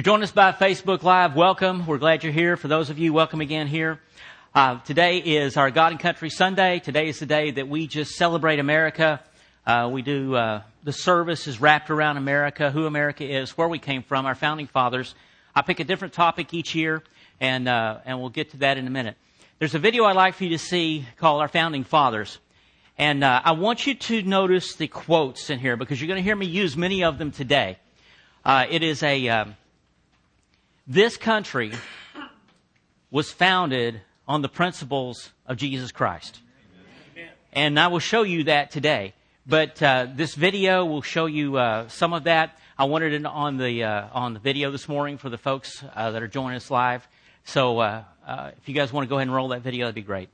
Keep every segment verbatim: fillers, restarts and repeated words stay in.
Join us by Facebook Live. Welcome. We're glad you're here. For those of you, welcome again here. Uh, today is our God and Country Sunday. Today is the day that we just celebrate America. Uh, we do, uh, the service is wrapped around America, who America is, where we came from, our founding fathers. I pick a different topic each year, and, uh, and we'll get to that in a minute. There's a video I'd like for you to see called Our Founding Fathers. And, uh, I want you to notice the quotes in here because you're going to hear me use many of them today. Uh, it is a, um, This country was founded on the principles of Jesus Christ. Amen. And I will show you that today. But uh, this video will show you uh, some of that. I wanted it on the uh, on the video this morning for the folks uh, that are joining us live. So uh, uh, if you guys want to go ahead and roll that video, that'd be great.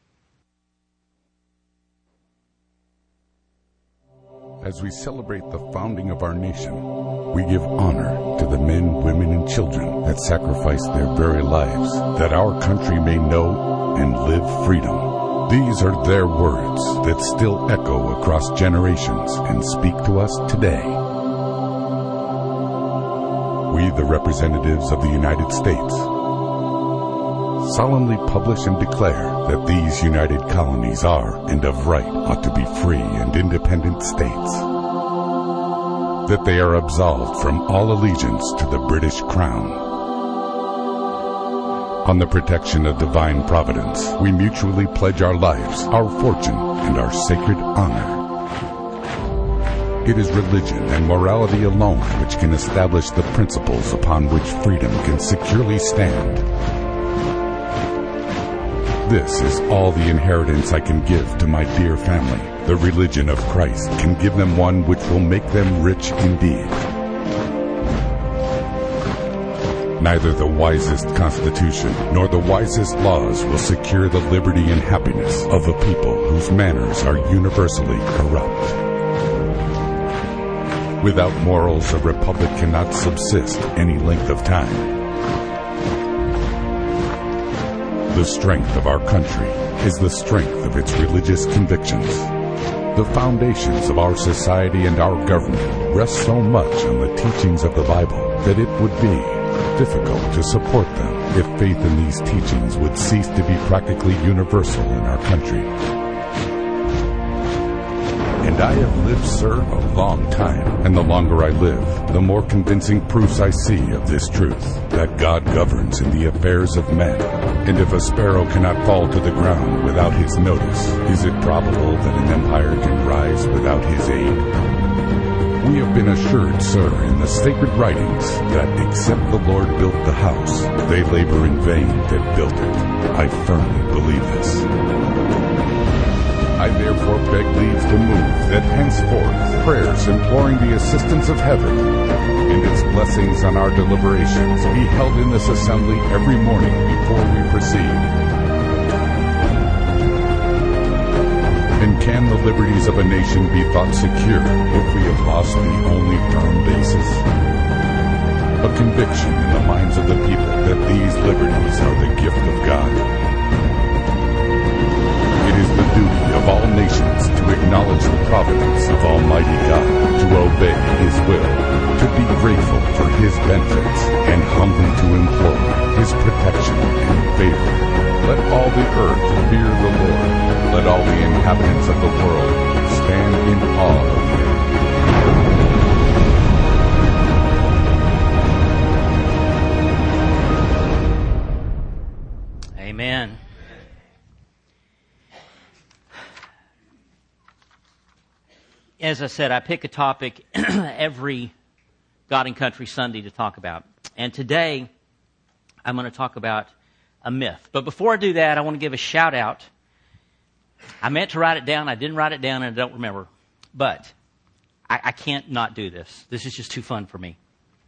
As we celebrate the founding of our nation, we give honor to the men, women, and children that sacrificed their very lives, that our country may know and live freedom. These are their words that still echo across generations and speak to us today. We, the representatives of the United States, solemnly publish and declare that these united colonies are, and of right, ought to be free and independent states. That they are absolved from all allegiance to the British Crown. On the protection of divine providence, we mutually pledge our lives, our fortune, and our sacred honor. It is religion and morality alone which can establish the principles upon which freedom can securely stand. This is all the inheritance I can give to my dear family. The religion of Christ can give them one which will make them rich indeed. Neither the wisest constitution nor the wisest laws will secure the liberty and happiness of a people whose manners are universally corrupt. Without morals, a republic cannot subsist any length of time. The strength of our country is the strength of its religious convictions. The foundations of our society and our government rest so much on the teachings of the Bible that it would be difficult to support them if faith in these teachings would cease to be practically universal in our country. And I have lived, sir, a long time, and the longer I live, the more convincing proofs I see of this truth, that God governs in the affairs of men. And if a sparrow cannot fall to the ground without his notice, is it probable that an empire can rise without his aid? We have been assured, sir, in the sacred writings, that except the Lord built the house, they labor in vain that built it. I firmly believe this. I therefore beg leave to move that henceforth prayers imploring the assistance of heaven and its blessings on our deliberations be held in this assembly every morning before we proceed. And can the liberties of a nation be thought secure if we have lost the only firm basis? A conviction in the minds of the people that these liberties are the gift of God. It is the duty of all nations to acknowledge the providence of Almighty God, to obey His will, to be grateful for His benefits, and humbly to implore His protection and favor. Let all the earth fear the Lord. Let all the inhabitants of the world stand in awe of Him. Amen. As I said, I pick a topic every God and Country Sunday to talk about. And today, I'm going to talk about a myth. But before I do that, I want to give a shout out. I meant to write it down. I didn't write it down and I don't remember. But I, I can't not do this. This is just too fun for me.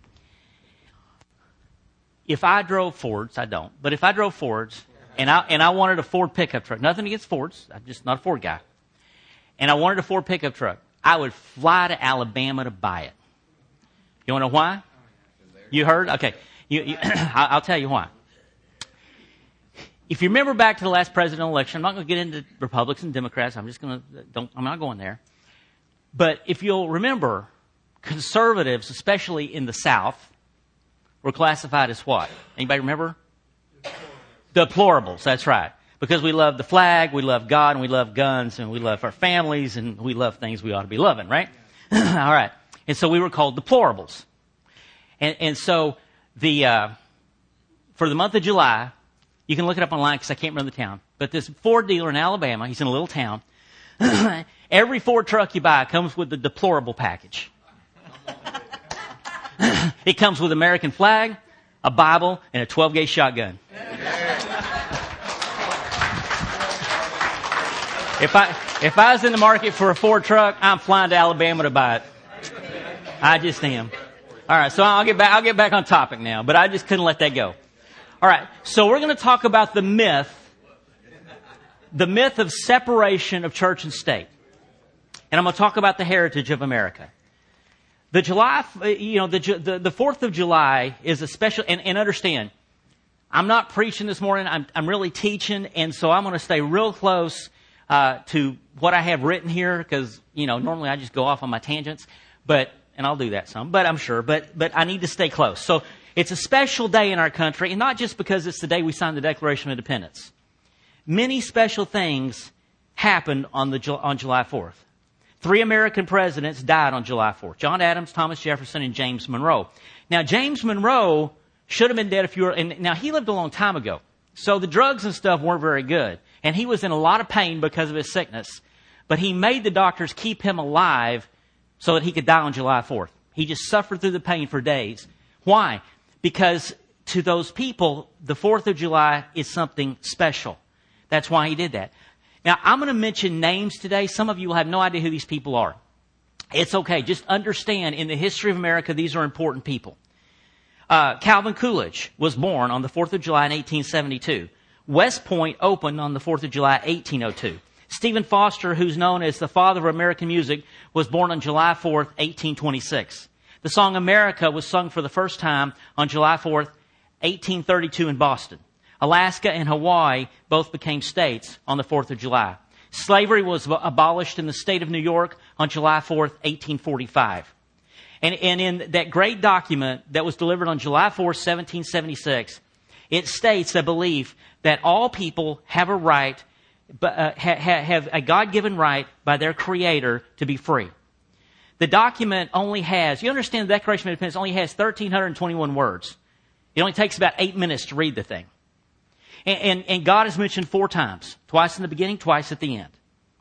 If I drove Fords, I don't, but if I drove Fords and I, and I wanted a Ford pickup truck, nothing against Fords, I'm just not a Ford guy, and I wanted a Ford pickup truck, I would fly to Alabama to buy it. You want to know why? You heard? Okay. You, you, I'll tell you why. If you remember back to the last presidential election, I'm not going to get into Republicans and Democrats. I'm just going to, don't, I'm not going there. But if you'll remember, conservatives, especially in the South, were classified as what? Anybody remember? Deplorables, that's right. Because we love the flag, we love God, and we love guns, and we love our families, and we love things we ought to be loving, right? All right. And so we were called deplorables. And, and so the uh, for the month of July, you can look it up online because I can't remember the town, but this Ford dealer in Alabama, he's in a little town, every Ford truck you buy comes with the deplorable package. It comes with American flag, a Bible, and a twelve gauge shotgun. If I if I was in the market for a Ford truck, I'm flying to Alabama to buy it. I just am. All right, so I'll get back. I'll get back on topic now, but I just couldn't let that go. All right, so we're going to talk about the myth, the myth of separation of church and state, and I'm going to talk about the heritage of America. The July, you know, the the, the Fourth of July is a special, and, and understand, I'm not preaching this morning. I'm I'm really teaching, and so I'm going to stay real close Uh, to what I have written here, because, you know, normally I just go off on my tangents, but, and I'll do that some, but I'm sure, but, but I need to stay close. So it's a special day in our country, and not just because it's the day we signed the Declaration of Independence. Many special things happened on the, on July fourth. Three American presidents died on July fourth. John Adams, Thomas Jefferson, and James Monroe. Now, James Monroe should have been dead if you were, and now he lived a long time ago. So the drugs and stuff weren't very good. And he was in a lot of pain because of his sickness. But he made the doctors keep him alive so that he could die on July fourth. He just suffered through the pain for days. Why? Because to those people, the fourth of July is something special. That's why he did that. Now, I'm going to mention names today. Some of you will have no idea who these people are. It's okay. Just understand, in the history of America, these are important people. Uh, Calvin Coolidge was born on the fourth of July in eighteen seventy-two. West Point opened on the fourth of July, eighteen oh two. Stephen Foster, who's known as the father of American music, was born on July fourth, eighteen twenty-six. The song America was sung for the first time on July fourth, eighteen thirty-two in Boston. Alaska and Hawaii both became states on the fourth of July. Slavery was abolished in the state of New York on July fourth, eighteen forty-five. And, and in that great document that was delivered on July fourth, seventeen seventy-six, it states a belief that all people have a right, uh, ha, have a God-given right by their Creator to be free. The document only has, you understand the Declaration of Independence only has one thousand three hundred twenty-one words. It only takes about eight minutes to read the thing. And, and, and God is mentioned four times, twice in the beginning, twice at the end.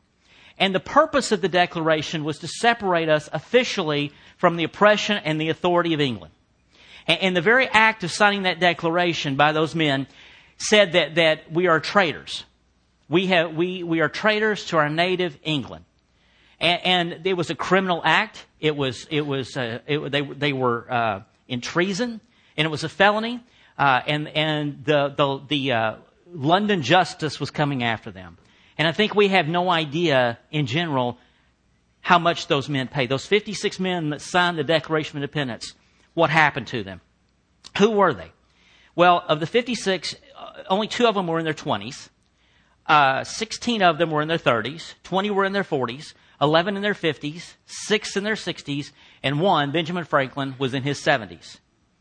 And the purpose of the Declaration was to separate us officially from the oppression and the authority of England. And, and the very act of signing that Declaration by those men said that, that we are traitors. We have, we, we are traitors to our native England. And, and it was a criminal act. It was, it was, uh, it, they, they were, uh, in treason, and it was a felony. Uh, and, and the, the, the, uh, London justice was coming after them. And I think we have no idea in general how much those men paid. Those fifty-six men that signed the Declaration of Independence, what happened to them? Who were they? Well, of the fifty-six, only two of them were in their twenties. Uh, sixteen of them were in their thirties. twenty were in their forties. eleven in their fifties. six in their sixties. And one, Benjamin Franklin, was in his seventies.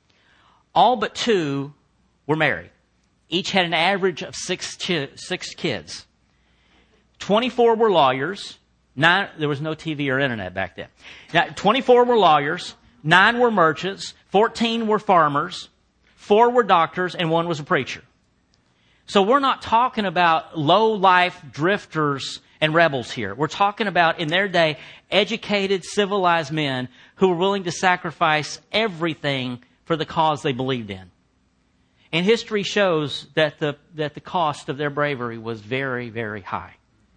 All but two were married. Each had an average of six, chi- six kids. twenty-four were lawyers. Nine, there was no T V or internet back then. Now, twenty-four were lawyers. Nine were merchants. fourteen were farmers. Four were doctors, and one was a preacher. So we're not talking about low-life drifters and rebels here. We're talking about, in their day, educated, civilized men who were willing to sacrifice everything for the cause they believed in. And history shows that the that the cost of their bravery was very, very high.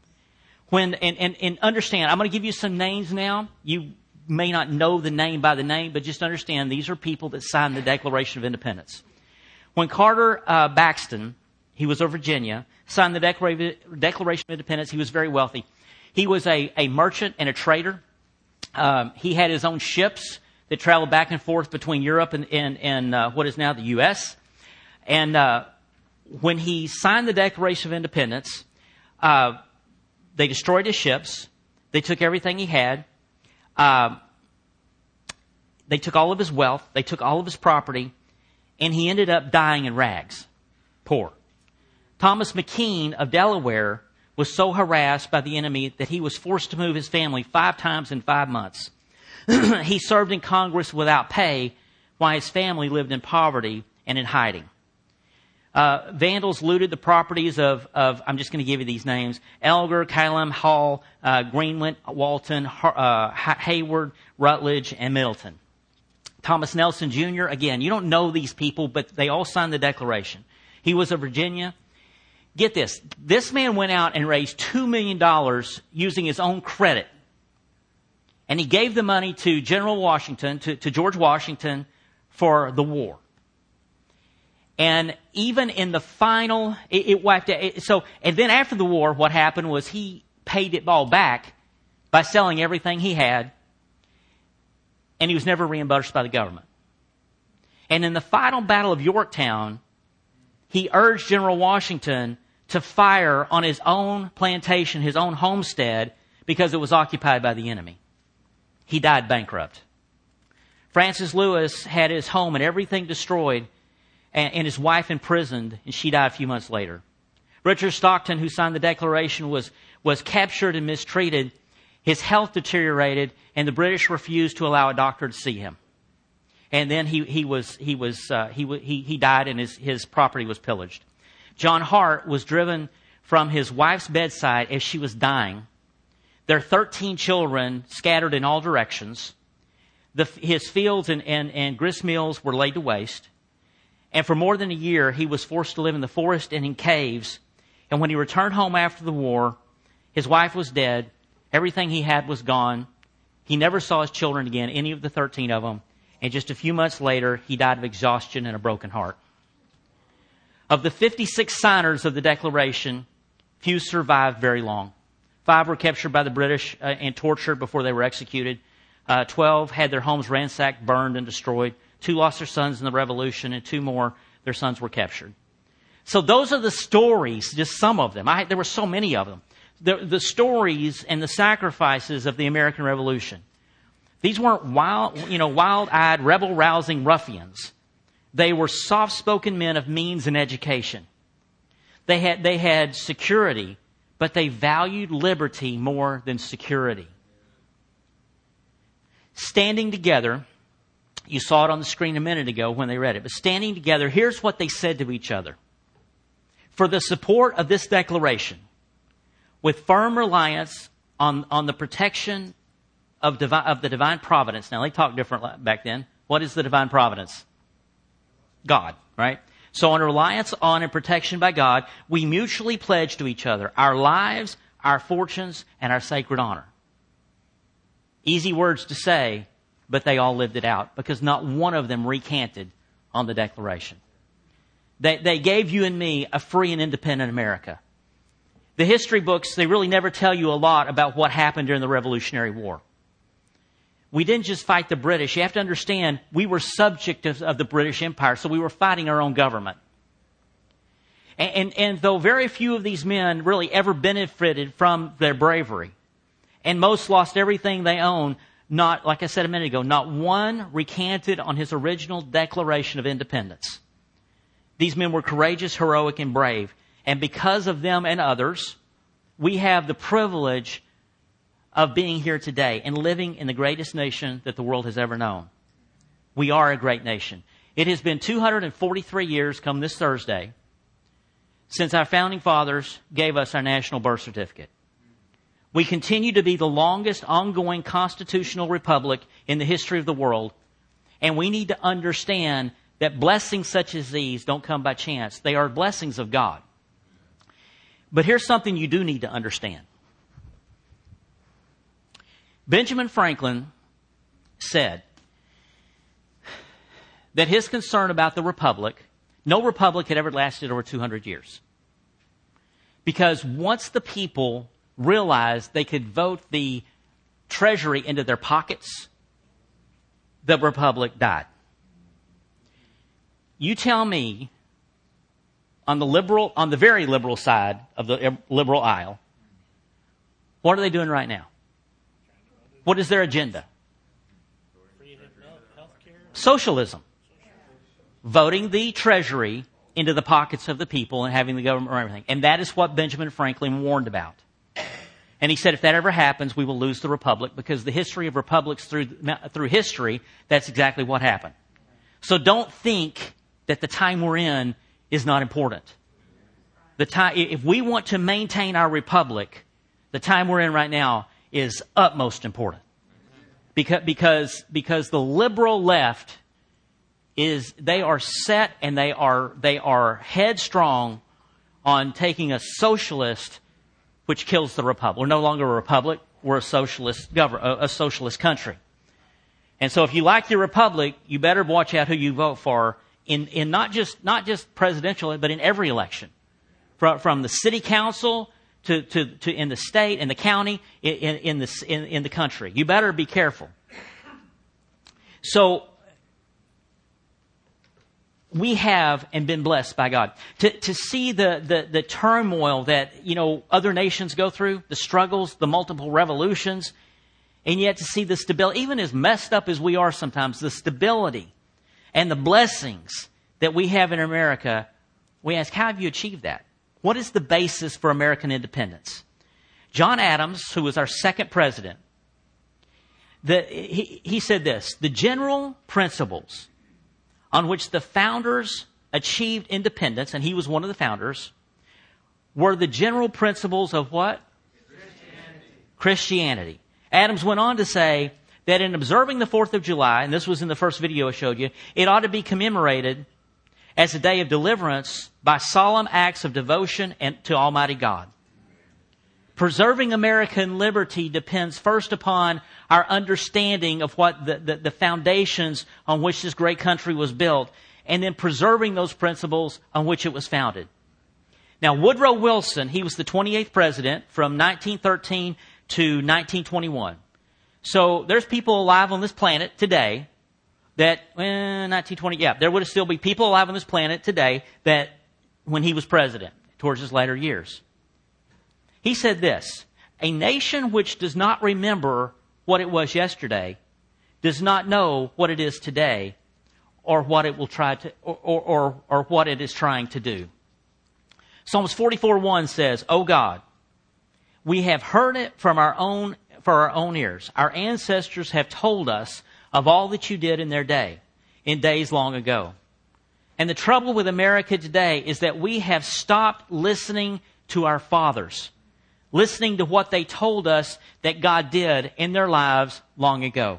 When and, and, and understand, I'm going to give you some names now. You may not know the name by the name, but just understand these are people that signed the Declaration of Independence. When Carter uh, Baxton, he was of Virginia, signed the Declaration of Independence, he was very wealthy. He was a, a merchant and a trader. Um, he had his own ships that traveled back and forth between Europe and, and, and uh, what is now the U S And uh, when he signed the Declaration of Independence, uh, they destroyed his ships. They took everything he had. Uh, they took all of his wealth. They took all of his property. and he ended up dying in rags, poor. Thomas McKean of Delaware was so harassed by the enemy that he was forced to move his family five times in five months. He served in Congress without pay while his family lived in poverty and in hiding. Uh, vandals looted the properties of, of I'm just going to give you these names, Elgar, Calum, Hall, uh, Greenwent, Walton, uh, Hayward, Rutledge, and Middleton. Thomas Nelson Junior, again, you don't know these people, but they all signed the Declaration. He was of Virginia. Get this. This man went out and raised two million dollars using his own credit. And he gave the money to General Washington, to, to George Washington, for the war. And even in the final, it, it wiped out. It, so, and then after the war, what happened was he paid it all back by selling everything he had, and he was never reimbursed by the government. And in the final battle of Yorktown, he urged General Washington to fire on his own plantation, his own homestead, because it was occupied by the enemy. He died bankrupt. Francis Lewis had his home and everything destroyed, and, and his wife imprisoned, and she died a few months later. Richard Stockton, who signed the Declaration, was, was captured and mistreated. His health deteriorated, and the British refused to allow a doctor to see him. And then he, he was, he was, uh, he, he, he died and his, his property was pillaged. John Hart was driven from his wife's bedside as she was dying. Their thirteen children scattered in all directions. The, his fields and, and, and grist mills were laid to waste. And for more than a year, he was forced to live in the forest and in caves. And when he returned home after the war, his wife was dead. Everything he had was gone. He never saw his children again, any of the thirteen of them. And just a few months later, he died of exhaustion and a broken heart. Of the fifty-six signers of the Declaration, few survived very long. Five were captured by the British uh, and tortured before they were executed. Uh, Twelve had their homes ransacked, burned, and destroyed. Two lost their sons in the Revolution, and two more, their sons were captured. So those are the stories, just some of them. I, there were so many of them. The, the stories and the sacrifices of the American Revolution. These weren't wild, you know, wild-eyed, rebel-rousing ruffians. They were soft-spoken men of means and education. They had, they had security, but they valued liberty more than security. Standing together, you saw it on the screen a minute ago when they read it, but standing together, here's what they said to each other. For the support of this declaration, with firm reliance on, on the protection of, divi- of the divine providence. Now, they talked different back then. What is the divine providence? God, right? So on reliance on and protection by God, we mutually pledge to each other our lives, our fortunes, and our sacred honor. Easy words to say, but they all lived it out because not one of them recanted on the Declaration. They, they gave you and me a free and independent America. The history books, they really never tell you a lot about what happened during the Revolutionary War. We didn't just fight the British. You have to understand, we were subject of, of the British Empire, so we were fighting our own government. And, and, and though very few of these men really ever benefited from their bravery, and most lost everything they owned, not, like I said a minute ago, not one recanted on his original Declaration of Independence. These men were courageous, heroic, and brave. And because of them and others, we have the privilege of being here today and living in the greatest nation that the world has ever known. We are a great nation. It has been two hundred forty-three years, come this Thursday, since our founding fathers gave us our national birth certificate. We continue to be the longest ongoing constitutional republic in the history of the world, and we need to understand that blessings such as these don't come by chance. They are blessings of God. But here's something you do need to understand. Benjamin Franklin said that his concern about the republic, no republic had ever lasted over two hundred years. Because once the people realized they could vote the treasury into their pockets, the republic died. You tell me, on the liberal, on the very liberal side of the liberal aisle, what are they doing right now? What is their agenda? Socialism. voting the treasury into the pockets of the people and having the government run everything. And that is what Benjamin Franklin warned about. And he said if that ever happens, we will lose the republic, because the history of republics through, through history, that's exactly what happened. So don't think that the time we're in is not important. The time, if we want to maintain our republic, the time we're in right now is utmost important. Because, because, because the liberal left is, they are set and they are, they are headstrong on taking a socialist, which kills the republic. We're no longer a republic. We're a socialist government, a socialist country. And so if you like your republic, you better watch out who you vote for in, in not just, not just presidential, but in every election. From, from the city council to, to, to in the state and the county, in, in, in the, in, in the country. You better be careful. So, we have and been blessed by God. To, to see the, the, the turmoil that, you know, other nations go through, the struggles, the multiple revolutions, and yet to see the stability, even as messed up as we are sometimes, the stability and the blessings that we have in America, we ask, how have you achieved that? What is the basis for American independence? John Adams, who was our second president, the, he, he said this: the general principles on which the founders achieved independence, and he was one of the founders, were the general principles of what? Christianity. Christianity. Adams went on to say that in observing the fourth of July, and this was in the first video I showed you, it ought to be commemorated as a day of deliverance by solemn acts of devotion and to Almighty God. Preserving American liberty depends first upon our understanding of what the, the, the foundations on which this great country was built, and then preserving those principles on which it was founded. Now, Woodrow Wilson, he was the twenty-eighth president from nineteen thirteen to nineteen twenty-one. So there's people alive on this planet today that, eh, nineteen twenty, yeah, there would still be people alive on this planet today that when he was president, towards his later years. He said this: a nation which does not remember what it was yesterday does not know what it is today, or what it will try to, or, or, or, or what it is trying to do. Psalms forty-four one says, O God, we have heard it from our own, for our own ears. Our ancestors have told us of all that you did in their day, in days long ago. And the trouble with America today is that we have stopped listening to our fathers, listening to what they told us that God did in their lives long ago.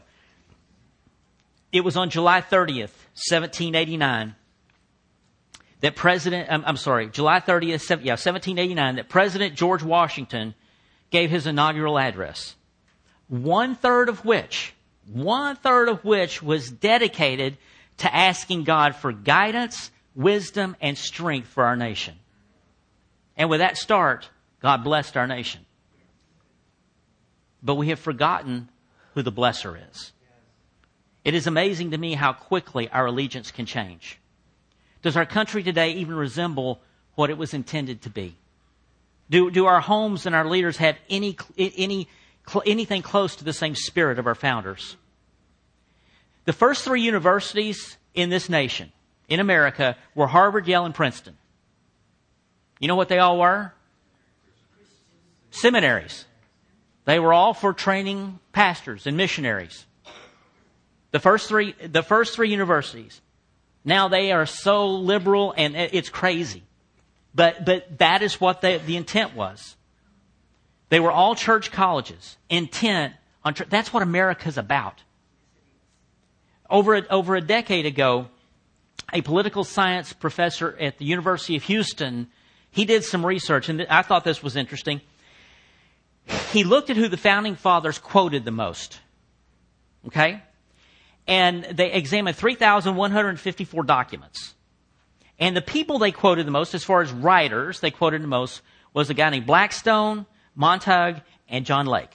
It was on July thirtieth, seventeen eighty-nine, that President, I'm, I'm sorry, July thirtieth, yeah, seventeen eighty-nine, that President George Washington gave his inaugural address. One third of which, one third of which was dedicated to asking God for guidance, wisdom, and strength for our nation. And with that start, God blessed our nation. But we have forgotten who the blesser is. It is amazing to me how quickly our allegiance can change. Does our country today even resemble what it was intended to be? Do, do our homes and our leaders have any, any, anything close to the same spirit of our founders? The first three universities in this nation, in America, were Harvard, Yale, and Princeton. You know what they all were? Seminaries. They were all for training pastors and missionaries. The first three, the first three universities. Now they are so liberal and it's crazy. But, but that is what they, the intent was. They were all church colleges, intent on, that's what America's about. Over a, over a decade ago, a political science professor at the University of Houston, he did some research, and I thought this was interesting. He looked at who the founding fathers quoted the most. Okay? And they examined three thousand one hundred fifty-four documents. And the people they quoted the most, as far as writers, they quoted the most, was a guy named Blackstone, Montague, and John Lake.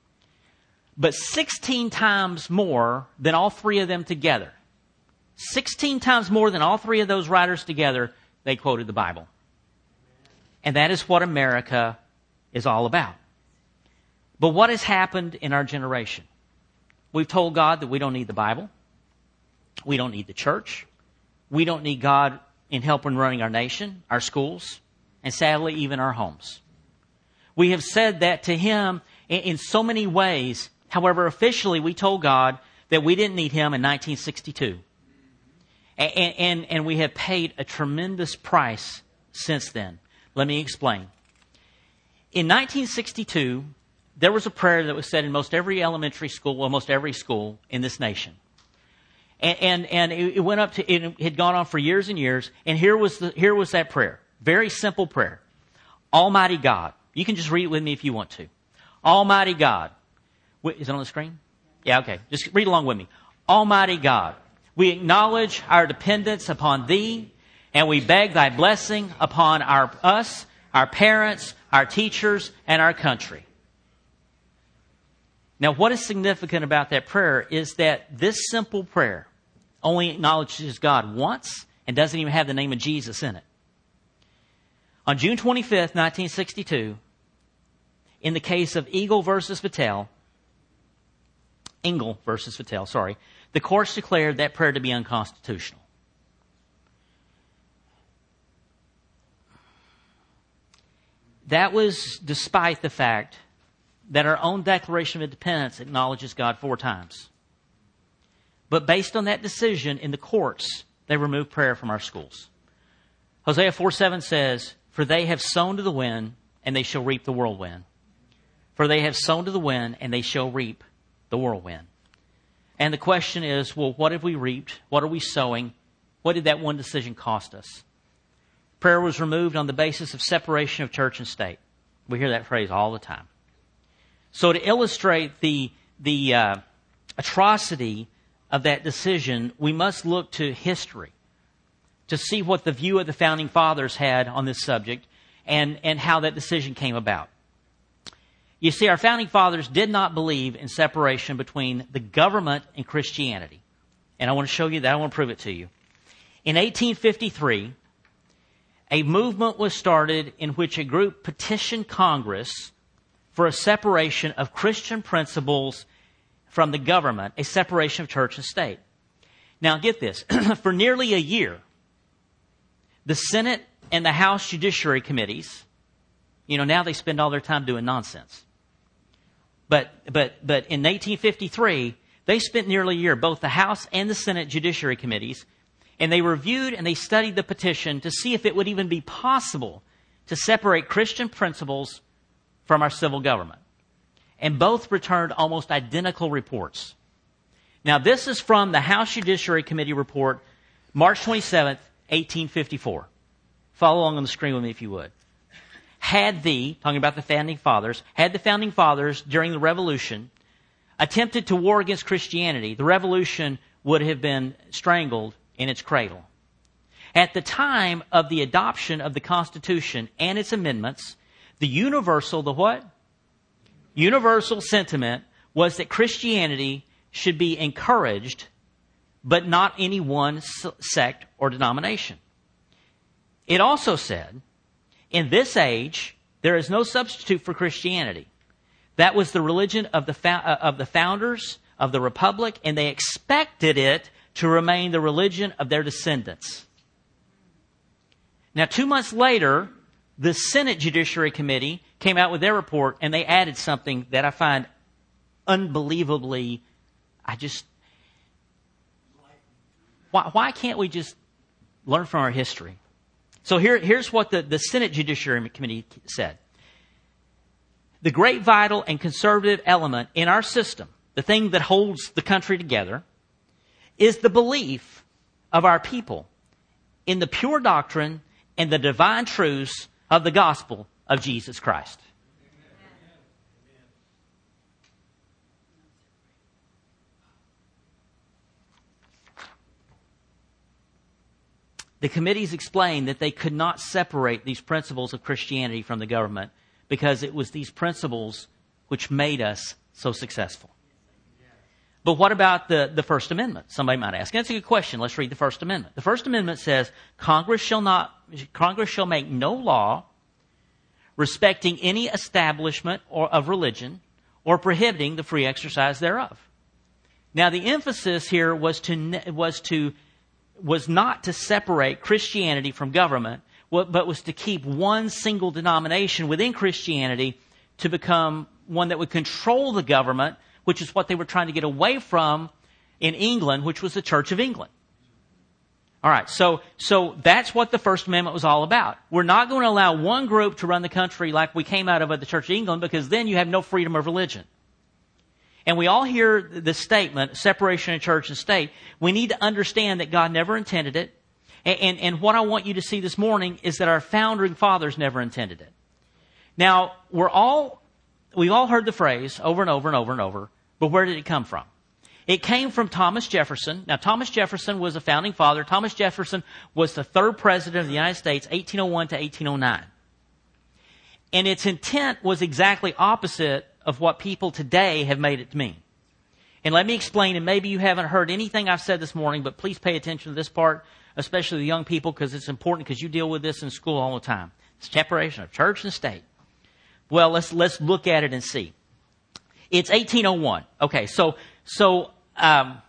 But sixteen times more than all three of them together. sixteen times more than all three of those writers together, they quoted the Bible. And that is what America is all about. But what has happened in our generation? We've told God that we don't need the Bible. We don't need the church. We don't need God in helping running our nation, our schools, and sadly, even our homes. We have said that to Him in, in so many ways. However, officially, we told God that we didn't need Him in nineteen sixty-two. And, and, and we have paid a tremendous price since then. Let me explain. In nineteen sixty-two, there was a prayer that was said in most every elementary school, almost every school in this nation. And, and, and it went up to, it had gone on for years and years. And here was the, here was that prayer. Very simple prayer. Almighty God. You can just read it with me if you want to. Almighty God. Wait, is it on the screen? Yeah, okay. Just read along with me. Almighty God, we acknowledge our dependence upon Thee, and we beg Thy blessing upon our us, our parents, our teachers, and our country. Now, what is significant about that prayer is that this simple prayer only acknowledges God once and doesn't even have the name of Jesus in it. On June twenty-fifth, nineteen sixty-two, in the case of Eagle versus Patel, Engel versus Patel, sorry, the courts declared that prayer to be unconstitutional. That was despite the fact that our own Declaration of Independence acknowledges God four times. But based on that decision in the courts, they removed prayer from our schools. Hosea four seven says, "For they have sown to the wind, and they shall reap the whirlwind. For they have sown to the wind, and they shall reap the whirlwind." And the question is, well, what have we reaped? What are we sowing? What did that one decision cost us? Prayer was removed on the basis of separation of church and state. We hear that phrase all the time. So to illustrate the, the uh, atrocity of that decision, we must look to history to see what the view of the Founding Fathers had on this subject and, and how that decision came about. You see, our Founding Fathers did not believe in separation between the government and Christianity. And I want to show you that. I want to prove it to you. In eighteen fifty-three, a movement was started in which a group petitioned Congress for a separation of Christian principles from the government, a separation of church and state. Now get this, for nearly a year, the Senate and the House Judiciary Committees, you know, now they spend all their time doing nonsense. But, but, but in eighteen fifty-three, they spent nearly a year, both the House and the Senate Judiciary Committees, and they reviewed and they studied the petition to see if it would even be possible to separate Christian principles from our civil government. And both returned almost identical reports. Now, this is from the House Judiciary Committee report, March twenty-seventh, eighteen fifty-four. Follow along on the screen with me if you would. Had the, talking about the Founding Fathers, had the Founding Fathers during the Revolution attempted to war against Christianity, the Revolution would have been strangled in its cradle. At the time of the adoption of the Constitution and its amendments, the universal, the what? Universal sentiment was that Christianity should be encouraged, but not any one sect or denomination. It also said, in this age, there is no substitute for Christianity. That was the religion of the of the founders of the Republic, and they expected it to remain the religion of their descendants. Now, two months later, the Senate Judiciary Committee came out with their report, and they added something that I find unbelievably, I just, why, why can't we just learn from our history? So here, here's what the, the Senate Judiciary Committee said. The great vital and conservative element in our system, the thing that holds the country together, is the belief of our people in the pure doctrine and the divine truths of the gospel of Jesus Christ. The committees explained that they could not separate these principles of Christianity from the government because it was these principles which made us so successful. But what about the, the First Amendment? Somebody might ask. And that's a good question. Let's read the First Amendment. The First Amendment says, Congress shall not, Congress shall make no law respecting any establishment or of religion or prohibiting the free exercise thereof. Now, the emphasis here was to was to was not to separate Christianity from government, but was to keep one single denomination within Christianity to become one that would control the government, which is what they were trying to get away from in England, which was the Church of England. All right, so so that's what the First Amendment was all about. We're not going to allow one group to run the country like we came out of at the Church of England, because then you have no freedom of religion. And we all hear the statement, separation of church and state. We need to understand that God never intended it. And, and, and what I want you to see this morning is that our founding fathers never intended it. Now, we're all, we've all heard the phrase over and over and over and over, but where did it come from? It came from Thomas Jefferson. Now, Thomas Jefferson was a founding father. Thomas Jefferson was the third president of the United States, eighteen oh one to eighteen oh nine. And its intent was exactly opposite of what people today have made it to mean. And let me explain, and maybe you haven't heard anything I've said this morning, but please pay attention to this part, especially the young people, because it's important, because you deal with this in school all the time. It's separation of church and state. Well, let's let's look at it and see. It's eighteen oh one. Okay, so so um,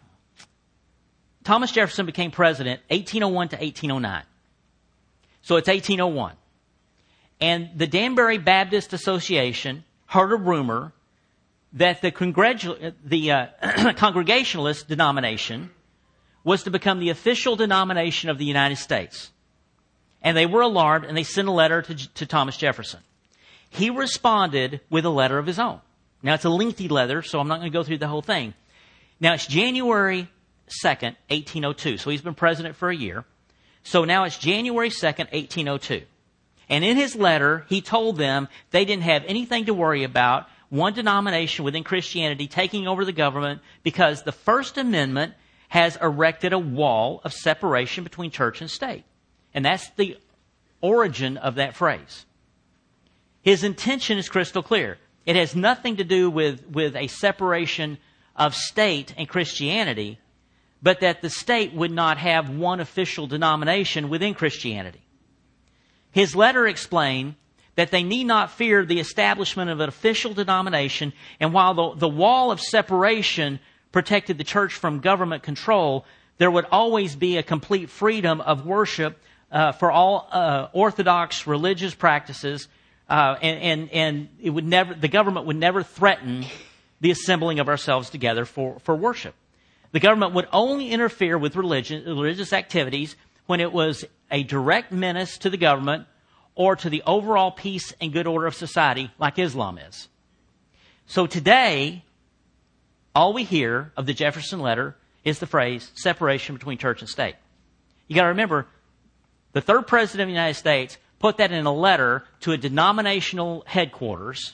Thomas Jefferson became president eighteen oh one to eighteen oh nine. So it's eighteen oh one. And the Danbury Baptist Association heard a rumor that the, congregu- the uh, Congregationalist denomination was to become the official denomination of the United States. And they were alarmed, and they sent a letter to, to Thomas Jefferson. He responded with a letter of his own. Now, it's a lengthy letter, so I'm not going to go through the whole thing. Now, it's January second, eighteen oh two. So he's been president for a year. So now it's January second, eighteen oh two. And in his letter, he told them they didn't have anything to worry about, one denomination within Christianity taking over the government, because the First Amendment has erected a wall of separation between church and state. And that's the origin of that phrase. His intention is crystal clear. It has nothing to do with, with a separation of state and Christianity, but that the state would not have one official denomination within Christianity. His letter explained that they need not fear the establishment of an official denomination, and while the, the wall of separation protected the church from government control, there would always be a complete freedom of worship uh, for all uh, orthodox religious practices, uh, and, and, and it would never, the government would never threaten the assembling of ourselves together for, for worship. The government would only interfere with religion, religious activities when it was a direct menace to the government or to the overall peace and good order of society, like Islam is. So today, all we hear of the Jefferson letter is the phrase separation between church and state. You got to remember, the third president of the United States put that in a letter to a denominational headquarters.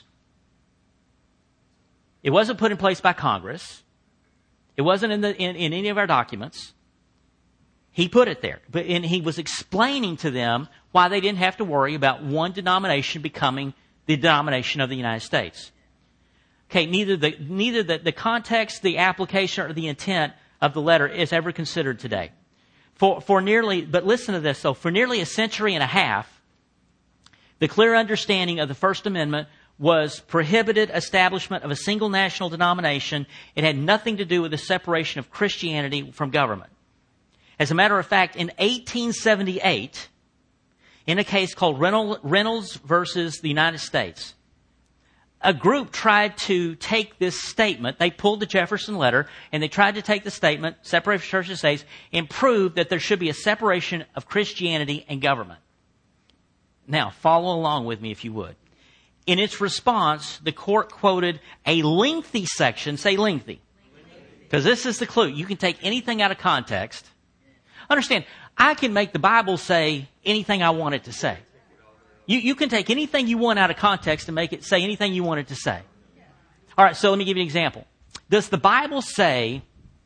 It wasn't put in place by Congress. It wasn't in, the, in, in any of our documents. He put it there. But, and he was explaining to them why they didn't have to worry about one denomination becoming the denomination of the United States. Okay, neither the, neither the, the context, the application, or the intent of the letter is ever considered today. For, for nearly, but listen to this though, for nearly a century and a half, the clear understanding of the First Amendment was prohibited establishment of a single national denomination. It had nothing to do with the separation of Christianity from government. As a matter of fact, in eighteen seventy-eight, in a case called Reynolds versus the United States, a group tried to take this statement. They pulled the Jefferson letter, and they tried to take the statement, separation of church and state, and prove that there should be a separation of Christianity and government. Now, follow along with me if you would. In its response, the court quoted a lengthy section, say lengthy, because this is the clue. You can take anything out of context. Understand, I can make the Bible say anything I want it to say. You, you can take anything you want out of context and make it say anything you want it to say. All right, so let me give you an example. Does the Bible say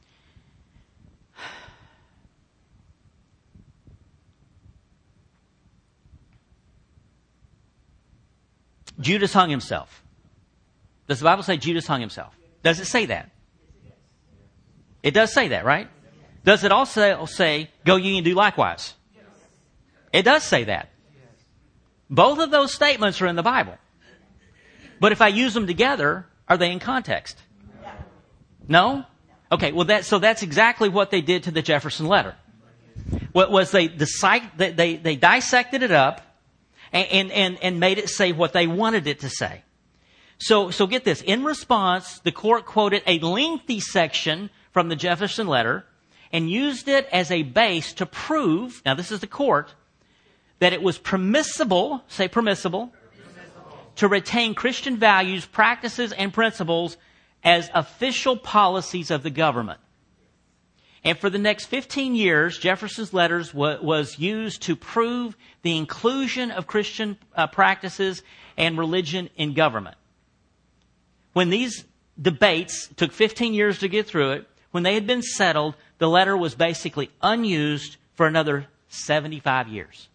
Judas hung himself? Does the Bible say Judas hung himself? Does it say that? It does say that, right? Does it also say, go ye and do likewise? It does say that. Both of those statements are in the Bible. But if I use them together, are they in context? No? Okay, well, that, so that's exactly what they did to the Jefferson letter. What was they, they, they, they dissected it up and, and, and made it say what they wanted it to say. So, so get this. In response, the court quoted a lengthy section from the Jefferson letter and used it as a base to prove, now this is the court, that it was permissible, say permissible, permissible, to retain Christian values, practices, and principles as official policies of the government. And for the next fifteen years, Jefferson's letters w- was used to prove the inclusion of Christian uh, practices and religion in government. When these debates took fifteen years to get through it, when they had been settled, the letter was basically unused for another seventy-five years.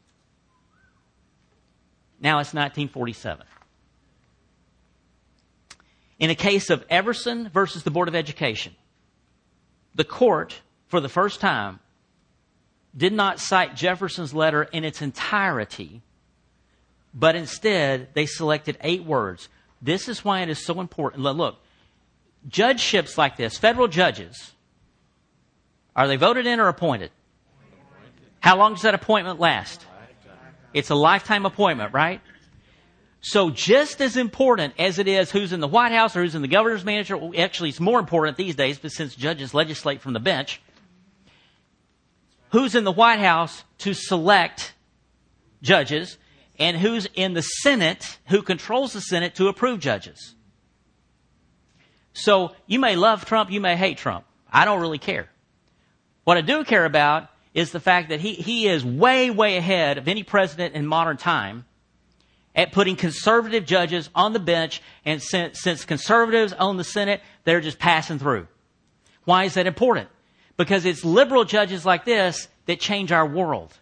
Now it's nineteen forty-seven. In a case of Everson versus the Board of Education, the court, for the first time, did not cite Jefferson's letter in its entirety, but instead they selected eight words. This is why it is so important. Look, judgeships like this, federal judges, are they voted in or appointed? How long does that appointment last? It's a lifetime appointment, right? So just as important as it is who's in the White House or who's in the governor's manager, well, actually it's more important these days, but since judges legislate from the bench, who's in the White House to select judges and who's in the Senate, who controls the Senate to approve judges. So you may love Trump, you may hate Trump. I don't really care. What I do care about is the fact that he, he is way, way ahead of any president in modern time at putting conservative judges on the bench, and since, since conservatives own the Senate, they're just passing through. Why is that important? Because it's liberal judges like this that change our world.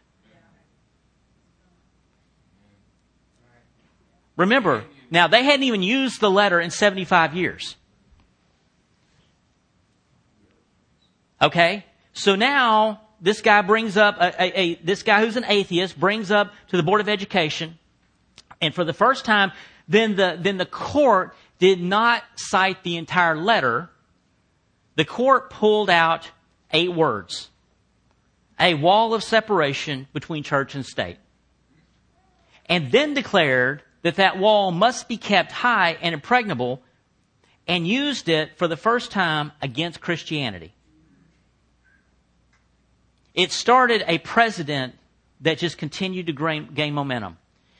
Remember, now they hadn't even used the letter in seventy-five years. Okay? So now, this guy brings up, a, a, a, this guy who's an atheist brings up to the Board of Education, and for the first time, then the, then the court did not cite the entire letter. The court pulled out eight words. A wall of separation between church and state. And then declared that that wall must be kept high and impregnable, and used it for the first time against Christianity. It started a precedent that just continued to gain, gain momentum.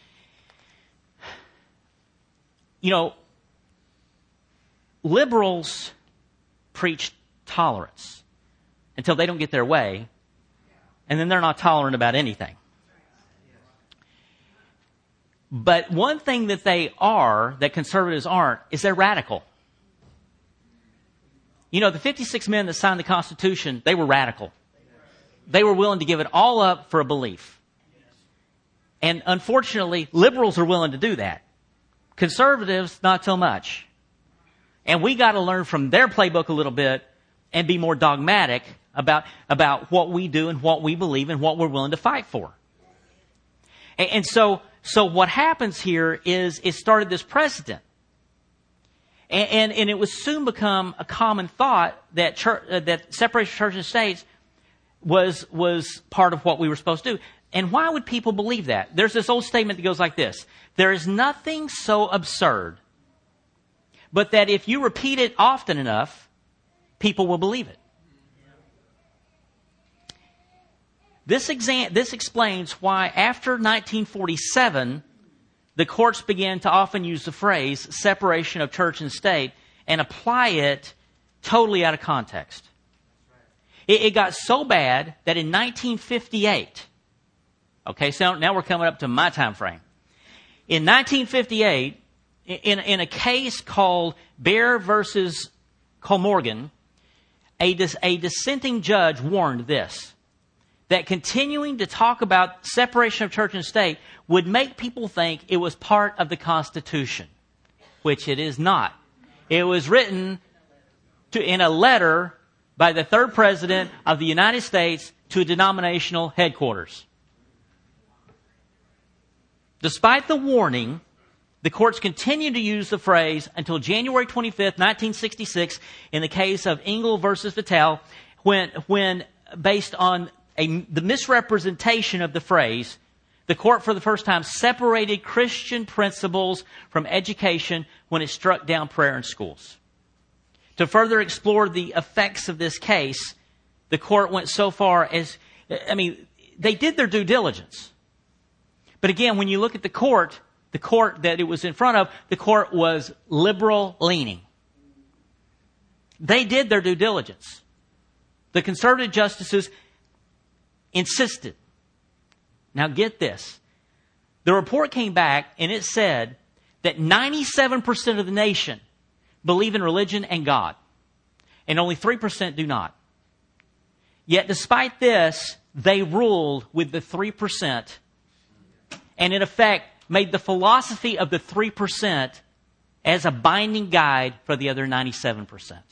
You know, liberals preach tolerance until they don't get their way, and then they're not tolerant about anything. But one thing that they are, that conservatives aren't, is they're radical. You know, the fifty-six men that signed the Constitution, they were radical. They were willing to give it all up for a belief. And unfortunately, liberals are willing to do that. Conservatives, not so much. And we got to learn from their playbook a little bit and be more dogmatic about, about what we do and what we believe and what we're willing to fight for. And, and so, so what happens here is it started this precedent. And, and, and it would soon become a common thought that church, uh, that separation of church and states was, was part of what we were supposed to do. And why would people believe that? There's this old statement that goes like this. There is nothing so absurd, but that if you repeat it often enough, people will believe it. This, exam- this explains why after nineteen forty-seven, the courts began to often use the phrase separation of church and state and apply it totally out of context. It, it got so bad that in nineteen fifty-eight, okay, so now we're coming up to my time frame. In nineteen fifty-eight, in, in a case called Bear versus Colmorgan, a, dis, a dissenting judge warned this, that continuing to talk about separation of church and state would make people think it was part of the Constitution, which it is not. It was written to, in a letter by the third president of the United States to a denominational headquarters. Despite the warning, the courts continued to use the phrase until January twenty-fifth, nineteen sixty-six, in the case of Engel versus Vitale, when, when based on a, the misrepresentation of the phrase, the court for the first time separated Christian principles from education when it struck down prayer in schools. To further explore the effects of this case, the court went so far as, I mean, they did their due diligence. But again, when you look at the court, the court that it was in front of, the court was liberal leaning. They did their due diligence. The conservative justices insisted. Now get this. The report came back and it said that ninety-seven percent of the nation believe in religion and God, and only three percent do not. Yet despite this, they ruled with the three percent, and in effect made the philosophy of the three percent as a binding guide for the other ninety-seven percent.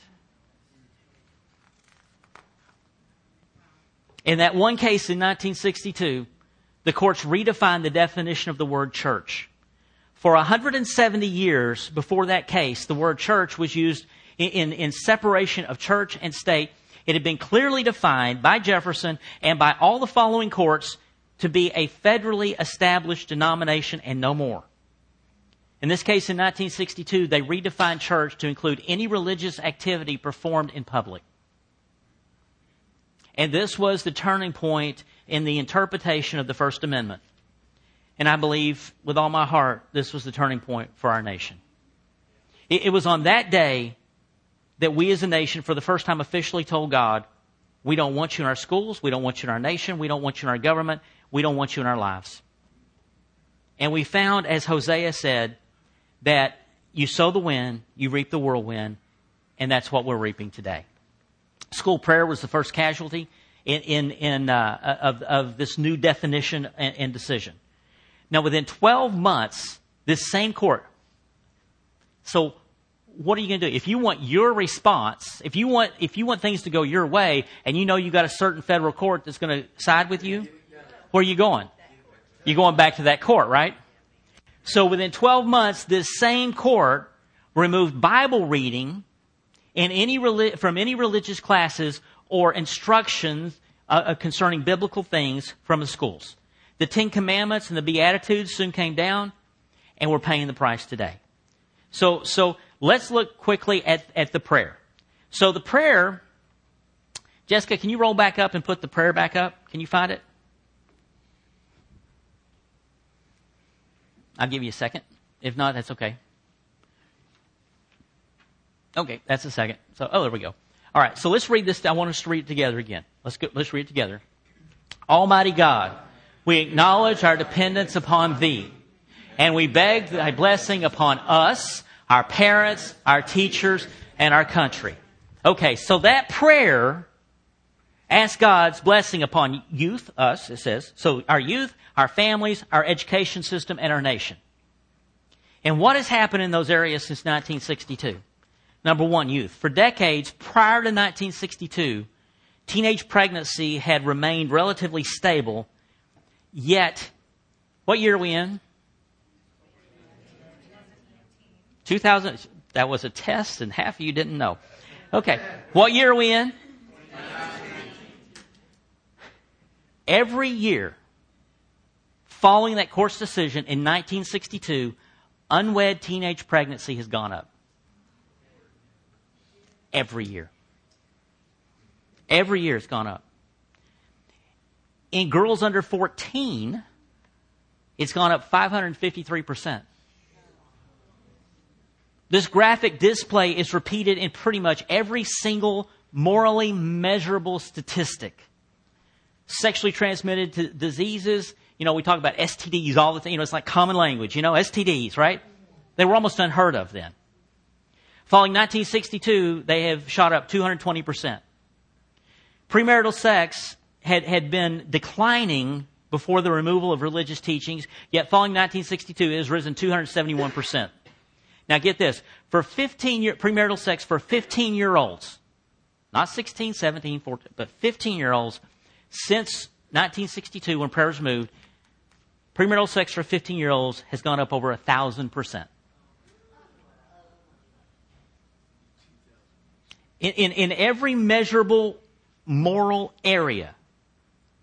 In that one case in nineteen sixty-two, the courts redefined the definition of the word church. For one hundred seventy years before that case, the word church was used in, in, in separation of church and state. It had been clearly defined by Jefferson and by all the following courts to be a federally established denomination and no more. In this case, in nineteen sixty-two, they redefined church to include any religious activity performed in public. And this was the turning point in the interpretation of the First Amendment. And I believe with all my heart, this was the turning point for our nation. It, it was on that day that we as a nation, for the first time, officially told God, we don't want you in our schools, we don't want you in our nation, we don't want you in our government, we don't want you in our lives. And we found, as Hosea said, that you sow the wind, you reap the whirlwind, and that's what we're reaping today. School prayer was the first casualty in, in, in uh, of, of this new definition and, and decision. Now, within twelve months, this same court. So, what are you going to do? If you want your response, if you want if you want things to go your way, and you know you got a certain federal court that's going to side with you, where are you going? You're going back to that court, right? So, within twelve months, this same court removed Bible reading in any from any religious classes or instructions uh, concerning biblical things from the schools. The Ten Commandments and the Beatitudes soon came down, and we're paying the price today. So, so let's look quickly at, at the prayer. So the prayer, Jessica, can you roll back up and put the prayer back up? Can you find it? I'll give you a second. If not, that's okay. Okay, that's a second. So, oh, there we go. All right, so let's read this. I want us to read it together again. Let's go, let's read it together. Almighty God, we acknowledge our dependence upon Thee, and we beg Thy blessing upon us, our parents, our teachers, and our country. Okay, so that prayer asks God's blessing upon youth, us, it says. So our youth, our families, our education system, and our nation. And what has happened in those areas since nineteen sixty-two? Number one, youth. For decades prior to nineteen sixty-two, teenage pregnancy had remained relatively stable. Yet, what year are we in? two thousand. That was a test, and half of you didn't know. Okay. What year are we in? Every year, following that court's decision in nineteen sixty-two, unwed teenage pregnancy has gone up. Every year. Every year it's gone up. In girls under fourteen, it's gone up five hundred fifty-three percent. This graphic display is repeated in pretty much every single morally measurable statistic. Sexually transmitted t- diseases, you know, we talk about S T Ds all the time. You know, it's like common language, you know, S T Ds, right? They were almost unheard of then. Following nineteen sixty-two, they have shot up two hundred twenty percent. Premarital sex had, had been declining before the removal of religious teachings, yet following nineteen sixty-two, it has risen two hundred seventy-one percent. Now get this, for fifteen year, premarital sex for fifteen-year-olds, not sixteen, seventeen, fourteen, but fifteen-year-olds, since nineteen sixty-two when prayer was moved, premarital sex for fifteen-year-olds has gone up over one thousand percent. In, in, in every measurable moral area,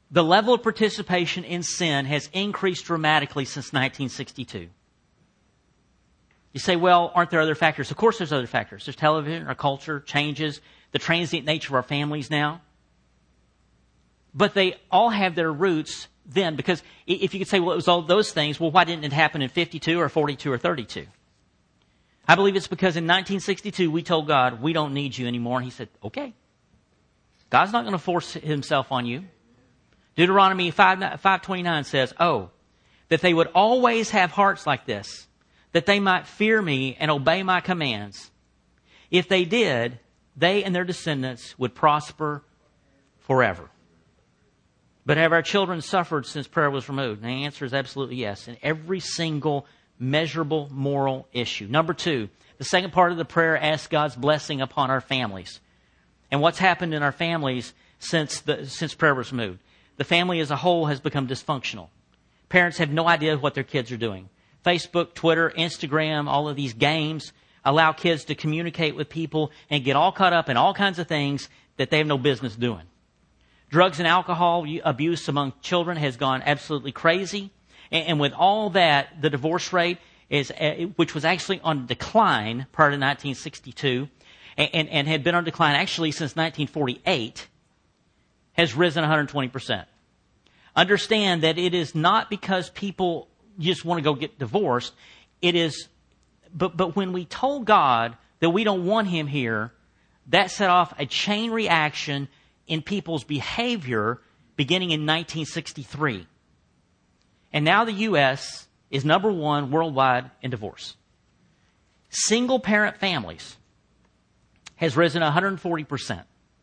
the level of participation in sin has increased dramatically since nineteen sixty-two. You say, well, aren't there other factors? Of course there's other factors. There's television, our culture, changes, the transient nature of our families now. But they all have their roots then, because if you could say, well, it was all those things, well, why didn't it happen in fifty-two or forty-two or thirty-two? I believe it's because in nineteen sixty-two we told God, we don't need you anymore. And He said, okay. God's not going to force Himself on you. Deuteronomy five twenty-nine says, oh, that they would always have hearts like this, that they might fear me and obey my commands. If they did, they and their descendants would prosper forever. But have our children suffered since prayer was removed? And the answer is absolutely yes, in every single measurable moral issue. Number two, the second part of the prayer asks God's blessing upon our families. And what's happened in our families since the, since prayer was removed? The family as a whole has become dysfunctional. Parents have no idea what their kids are doing. Facebook, Twitter, Instagram, all of these games allow kids to communicate with people and get all caught up in all kinds of things that they have no business doing. Drugs and alcohol abuse among children has gone absolutely crazy. And with all that, the divorce rate, is, which was actually on decline prior to nineteen sixty-two, and, and had been on decline actually since nineteen forty-eight, has risen one hundred twenty percent. Understand that it is not because people just want to go get divorced. It is, but, but when we told God that we don't want Him here, that set off a chain reaction in people's behavior beginning in nineteen sixty-three. And now the U S is number one worldwide in divorce. Single parent families has risen one hundred forty percent.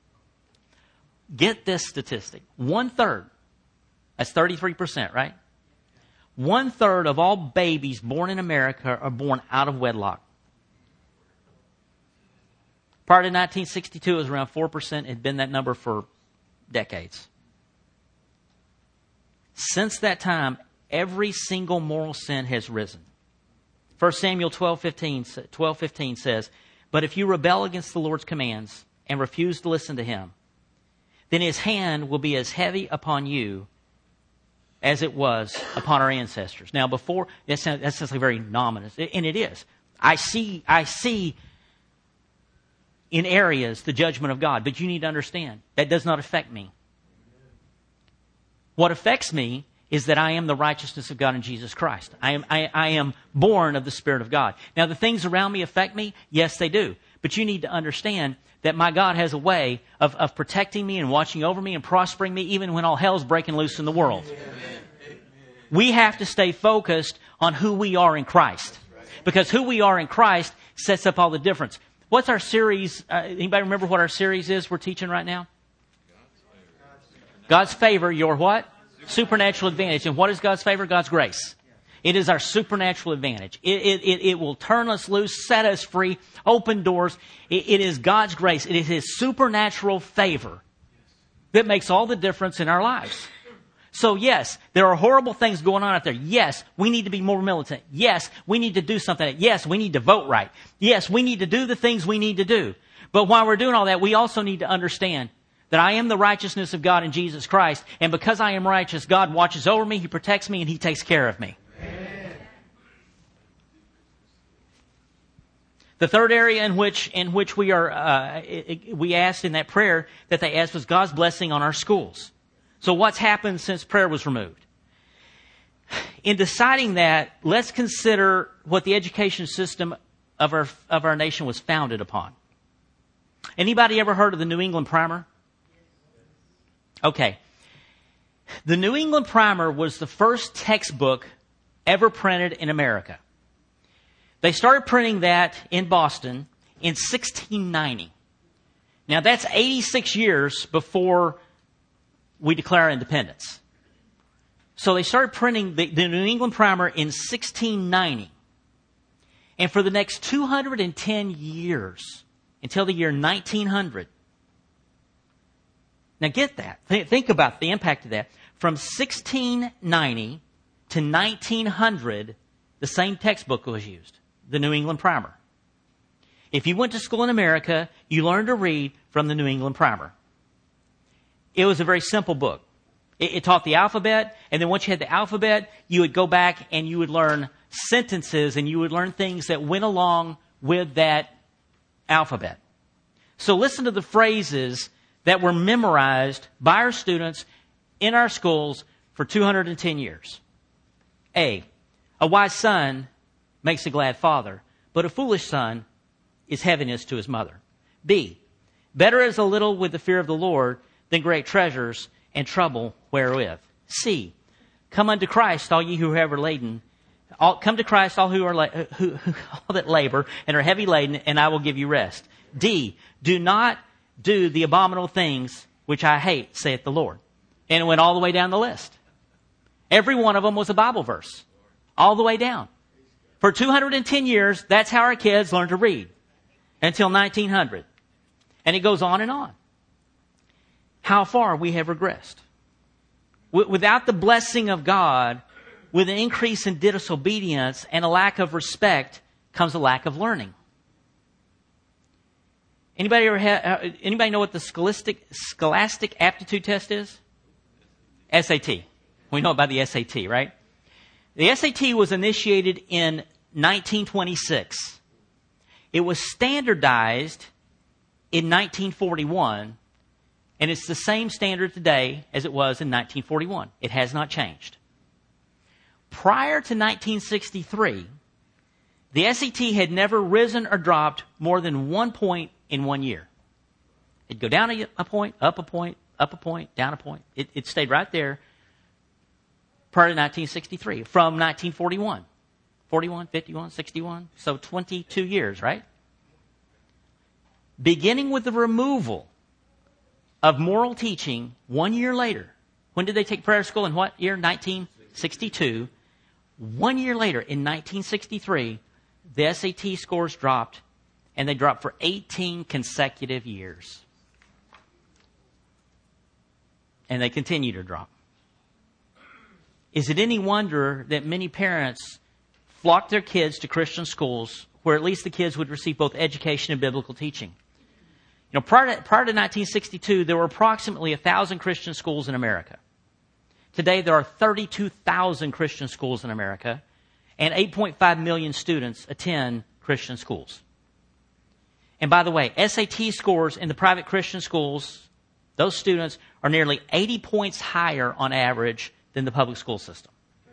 Get this statistic. One third, that's thirty-three percent, right? One third of all babies born in America are born out of wedlock. Prior to nineteen sixty-two, it was around four percent. It had been that number for decades. Since that time, every single moral sin has risen. First Samuel twelve fifteen says, but if you rebel against the Lord's commands and refuse to listen to Him, then His hand will be as heavy upon you as it was upon our ancestors. Now, before, that sounds, that sounds like very ominous, and it is. I see, I see in areas the judgment of God, but you need to understand, that does not affect me. What affects me is that I am the righteousness of God in Jesus Christ. I am, I, I am born of the Spirit of God. Now, the things around me affect me? Yes, they do. But you need to understand that my God has a way of, of protecting me and watching over me and prospering me even when all hell's breaking loose in the world. Amen. We have to stay focused on who we are in Christ. Because who we are in Christ sets up all the difference. What's our series? Uh, anybody remember what our series is we're teaching right now? God's favor, your what? Supernatural advantage. And what is God's favor? God's grace. It is our supernatural advantage. It, it, it, it will turn us loose, set us free, open doors. It, it is God's grace. It is His supernatural favor that makes all the difference in our lives. So yes, there are horrible things going on out there. Yes, we need to be more militant. Yes, we need to do something. Yes, we need to vote right. Yes, we need to do the things we need to do. But while we're doing all that, we also need to understand that I am the righteousness of God in Jesus Christ. And because I am righteous, God watches over me, He protects me, and He takes care of me. Amen. The third area in which in which we are uh, it, we asked in that prayer that they asked was God's blessing on our schools. So what's happened since prayer was removed? In deciding that, let's consider what the education system of our of our nation was founded upon. Anybody ever heard of the New England Primer? Okay. The New England Primer was the first textbook ever printed in America. They started printing that in Boston in sixteen ninety. Now that's eighty-six years before we declare our independence. So they started printing the, the New England Primer in sixteen ninety. And for the next two hundred ten years, until the year nineteen hundred. Now get that. Think about the impact of that. From sixteen ninety to nineteen hundred, the same textbook was used, the New England Primer. If you went to school in America, you learned to read from the New England Primer. It was a very simple book. It, it taught the alphabet, and then once you had the alphabet, you would go back and you would learn sentences, and you would learn things that went along with that alphabet. So listen to the phrases that were memorized by our students in our schools for two hundred ten years. A, a wise son makes a glad father, but a foolish son is heaviness to his mother. B, better is a little with the fear of the Lord than great treasures and trouble wherewith. C, come unto Christ, all ye who are ever laden. All, come to Christ, all who are la- who, who, all that labor and are heavy laden, and I will give you rest. D, do not do the abominable things which I hate, saith the Lord. And it went all the way down the list. Every one of them was a Bible verse. All the way down. For two hundred ten years, that's how our kids learned to read. Until nineteen hundred. And it goes on and on. How far we have regressed. W- without the blessing of God, with an increase in disobedience and a lack of respect, comes a lack of learning. Anybody ever ha- anybody know what the scholastic scholastic aptitude test is? S A T. We know about the S A T, right? The S A T was initiated in nineteen twenty-six. It was standardized in nineteen forty-one, and it's the same standard today as it was in nineteen forty-one. It has not changed. Prior to nineteen sixty-three, the S A T had never risen or dropped more than one point in one year. It'd go down a, a point, up a point, up a point, down a point. It, it stayed right there prior to nineteen sixty-three, from nineteen forty-one. forty-one, fifty-one, sixty-one, so twenty-two years, right? Beginning with the removal of moral teaching one year later. When did they take prayer school? In what year? nineteen sixty-two. One year later, in nineteen sixty-three, the S A T scores dropped, and they dropped for eighteen consecutive years. And they continue to drop. Is it any wonder that many parents flock their kids to Christian schools where at least the kids would receive both education and biblical teaching? You know, prior to, prior to nineteen sixty-two, there were approximately one thousand Christian schools in America. Today, there are thirty-two thousand Christian schools in America, and eight point five million students attend Christian schools. And by the way, S A T scores in the private Christian schools, those students are nearly eighty points higher on average than the public school system.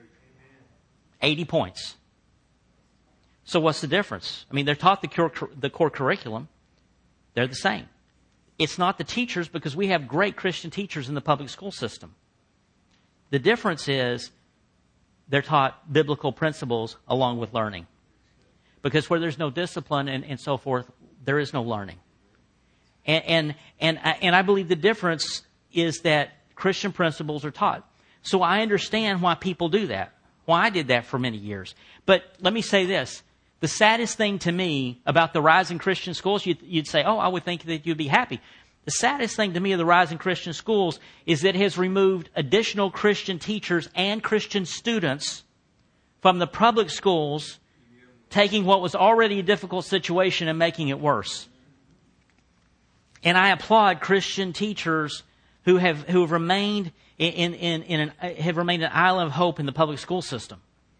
eighty points. So what's the difference? I mean, they're taught the core, the core curriculum. They're the same. It's not the teachers, because we have great Christian teachers in the public school system. The difference is they're taught biblical principles along with learning. Because where there's no discipline and, and so forth, there is no learning. And, and, and, and I believe the difference is that Christian principles are taught. So I understand why people do that. Why I did that for many years. But let me say this. The saddest thing to me about the rise in Christian schools, you'd, you'd say, oh, I would think that you'd be happy. The saddest thing to me of the rise in Christian schools is that it has removed additional Christian teachers and Christian students from the public schools, taking what was already a difficult situation and making it worse. And I applaud Christian teachers who have who have remained in in, in an, have remained an island of hope in the public school system.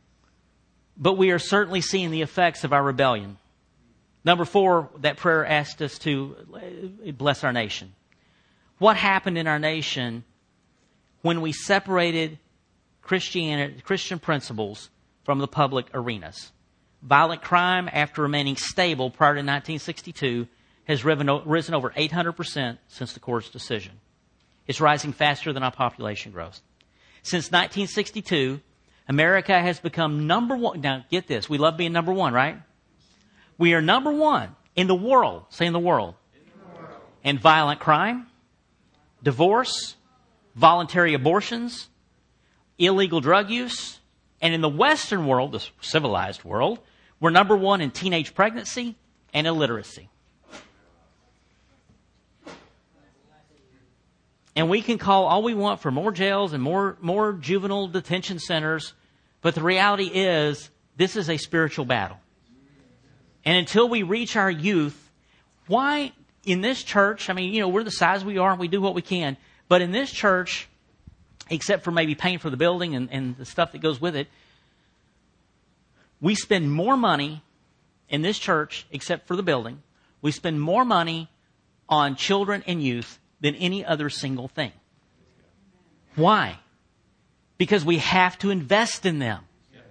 But we are certainly seeing the effects of our rebellion. Number four, that prayer asked us to bless our nation. What happened in our nation when we separated Christianity, Christian principles from the public arenas? Violent crime, after remaining stable prior to nineteen sixty-two, has risen over eight hundred percent since the court's decision. It's rising faster than our population growth. Since nineteen sixty-two, America has become number one. Now, get this. We love being number one, right? We are number one in the world. Say in the world. In the world. In violent crime, divorce, voluntary abortions, illegal drug use. And in the Western world, the civilized world, we're number one in teenage pregnancy and illiteracy. And we can call all we want for more jails and more, more juvenile detention centers, but the reality is this is a spiritual battle. And until we reach our youth, why in this church, I mean, you know, we're the size we are and we do what we can, but in this church, except for maybe paying for the building and, and the stuff that goes with it, we spend more money in this church, except for the building. We spend more money on children and youth than any other single thing. Why? Because we have to invest in them.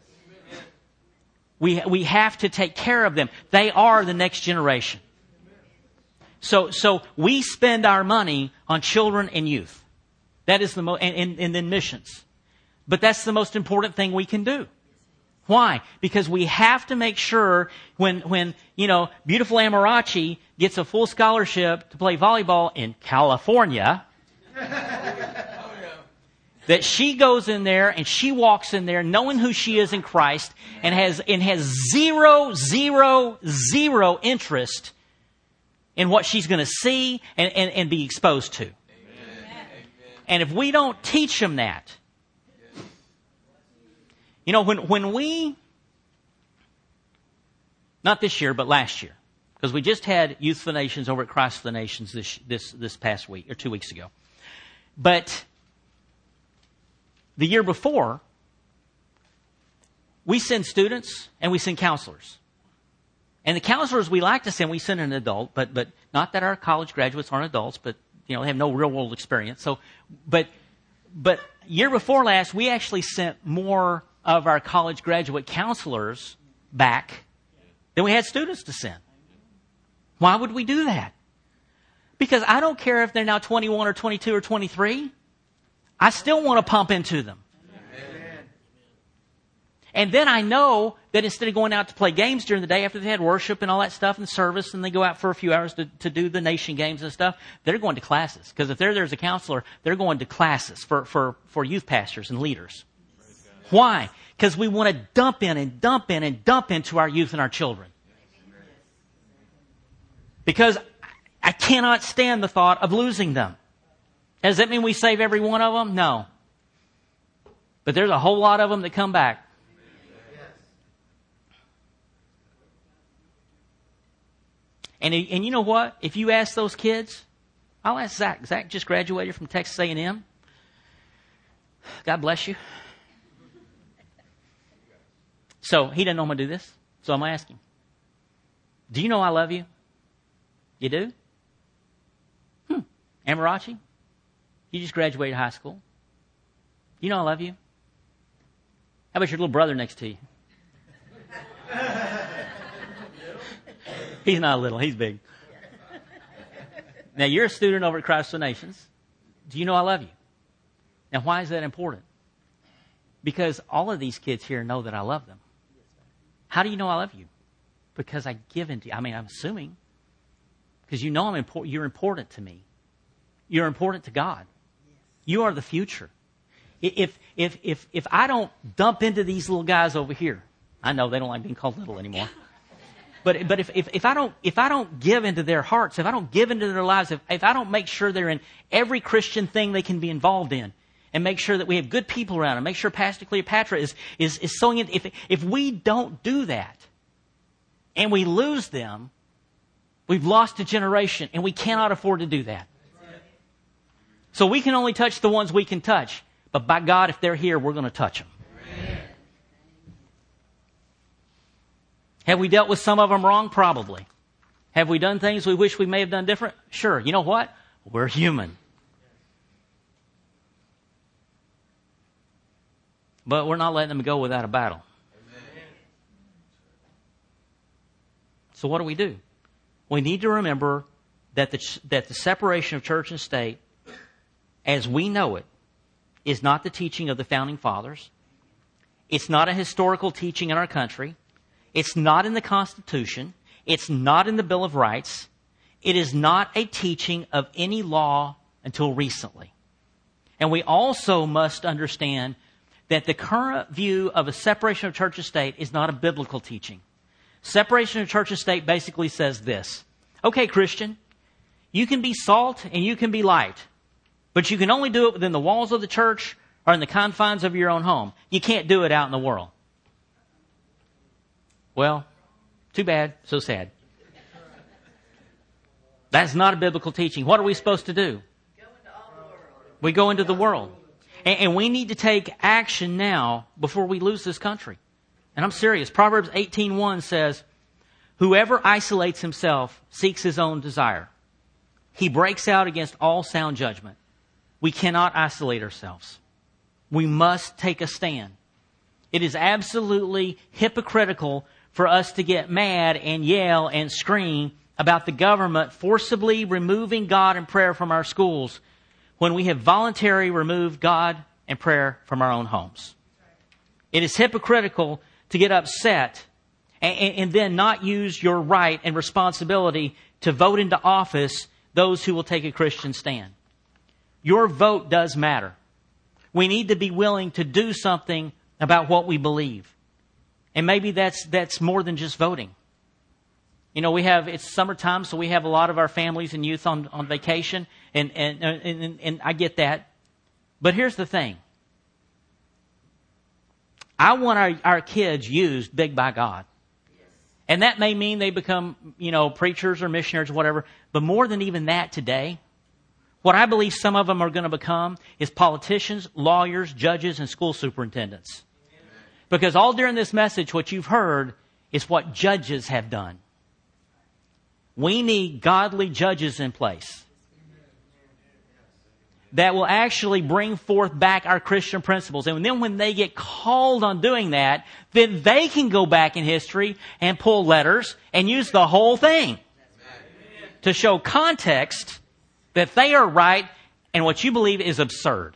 We, we have to take care of them. They are the next generation. So, so we spend our money on children and youth. That is the mo- and, and, and then missions. But that's the most important thing we can do. Why? Because we have to make sure when, when, you know, beautiful Amarachi gets a full scholarship to play volleyball in California, that she goes in there and she walks in there knowing who she is in Christ and has, and has zero, zero, zero interest in what she's going to see and, and, and be exposed to. Amen. And if we don't teach them that, you know, when, when we, not this year, but last year, because we just had Youth for the Nations over at Christ for the Nations this, this, this past week, or two weeks ago. But the year before, we send students and we send counselors. And the counselors we like to send, we send an adult, but, but not that our college graduates aren't adults, but, you know, they have no real world experience. So, but, but year before last, we actually sent more of our college graduate counselors back than we had students to send. Why would we do that? Because I don't care if they're now twenty-one or twenty-two or twenty-three. I still want to pump into them. Amen. And then I know that instead of going out to play games during the day after they had worship and all that stuff and service and they go out for a few hours to, to do the nation games and stuff, they're going to classes. Because if they're there as a counselor, they're going to classes for, for, for youth pastors and leaders. Why? Because we want to dump in and dump in and dump into our youth and our children. Because I cannot stand the thought of losing them. Does that mean we save every one of them? No. But there's a whole lot of them that come back. And, and you know what? If you ask those kids, I'll ask Zach. Zach just graduated from Texas A and M. God bless you. So he doesn't know I'm going to do this. So I'm going to ask him. Do you know I love you? You do? Hmm. Amarachi? You just graduated high school. You know I love you? How about your little brother next to you? He's not little. He's big. Now, you're a student over at Christ for the Nations. Do you know I love you? Now, why is that important? Because all of these kids here know that I love them. How do you know I love you? Because I give into you. I mean, I'm assuming. Because you know I'm important. You're important to me. You're important to God. You are the future. If, if, if, if I don't dump into these little guys over here, I know they don't like being called little anymore. But, but if, if, if I don't, if I don't give into their hearts, if I don't give into their lives, if, if I don't make sure they're in every Christian thing they can be involved in, and make sure that we have good people around them, make sure Pastor Cleopatra is, is, is sowing in, if, if we don't do that, and we lose them, we've lost a generation, and we cannot afford to do that. So we can only touch the ones we can touch. But by God, if they're here, we're going to touch them. Have we dealt with some of them wrong? Probably. Have we done things we wish we may have done different? Sure. You know what? We're human. But we're not letting them go without a battle. So what do we do? We need to remember that the, that the separation of church and state, as we know it, is not the teaching of the Founding Fathers. It's not a historical teaching in our country. It's not in the Constitution. It's not in the Bill of Rights. It is not a teaching of any law until recently. And we also must understand that the current view of a separation of church and state is not a biblical teaching. Separation of church and state basically says this. Okay, Christian, you can be salt and you can be light, but you can only do it within the walls of the church or in the confines of your own home. You can't do it out in the world. Well, too bad, so sad. That's not a biblical teaching. What are we supposed to do? We go into the world. And, and we need to take action now before we lose this country. And I'm serious. Proverbs eighteen one says, whoever isolates himself seeks his own desire. He breaks out against all sound judgment. We cannot isolate ourselves. We must take a stand. It is absolutely hypocritical for us to get mad and yell and scream about the government forcibly removing God and prayer from our schools when we have voluntarily removed God and prayer from our own homes. It is hypocritical to get upset and, and, and then not use your right and responsibility to vote into office those who will take a Christian stand. Your vote does matter. We need to be willing to do something about what we believe. And maybe that's that's more than just voting. You know, we have, it's summertime, so we have a lot of our families and youth on, on vacation, and, and, and, and, and I get that. But here's the thing. I want our, our kids used big by God. And that may mean they become, you know, preachers or missionaries or whatever. But more than even that today, what I believe some of them are going to become is politicians, lawyers, judges, and school superintendents. Because all during this message, what you've heard is what judges have done. We need godly judges in place that will actually bring forth back our Christian principles. And then when they get called on doing that, then they can go back in history and pull letters and use the whole thing to show context that they are right and what you believe is absurd.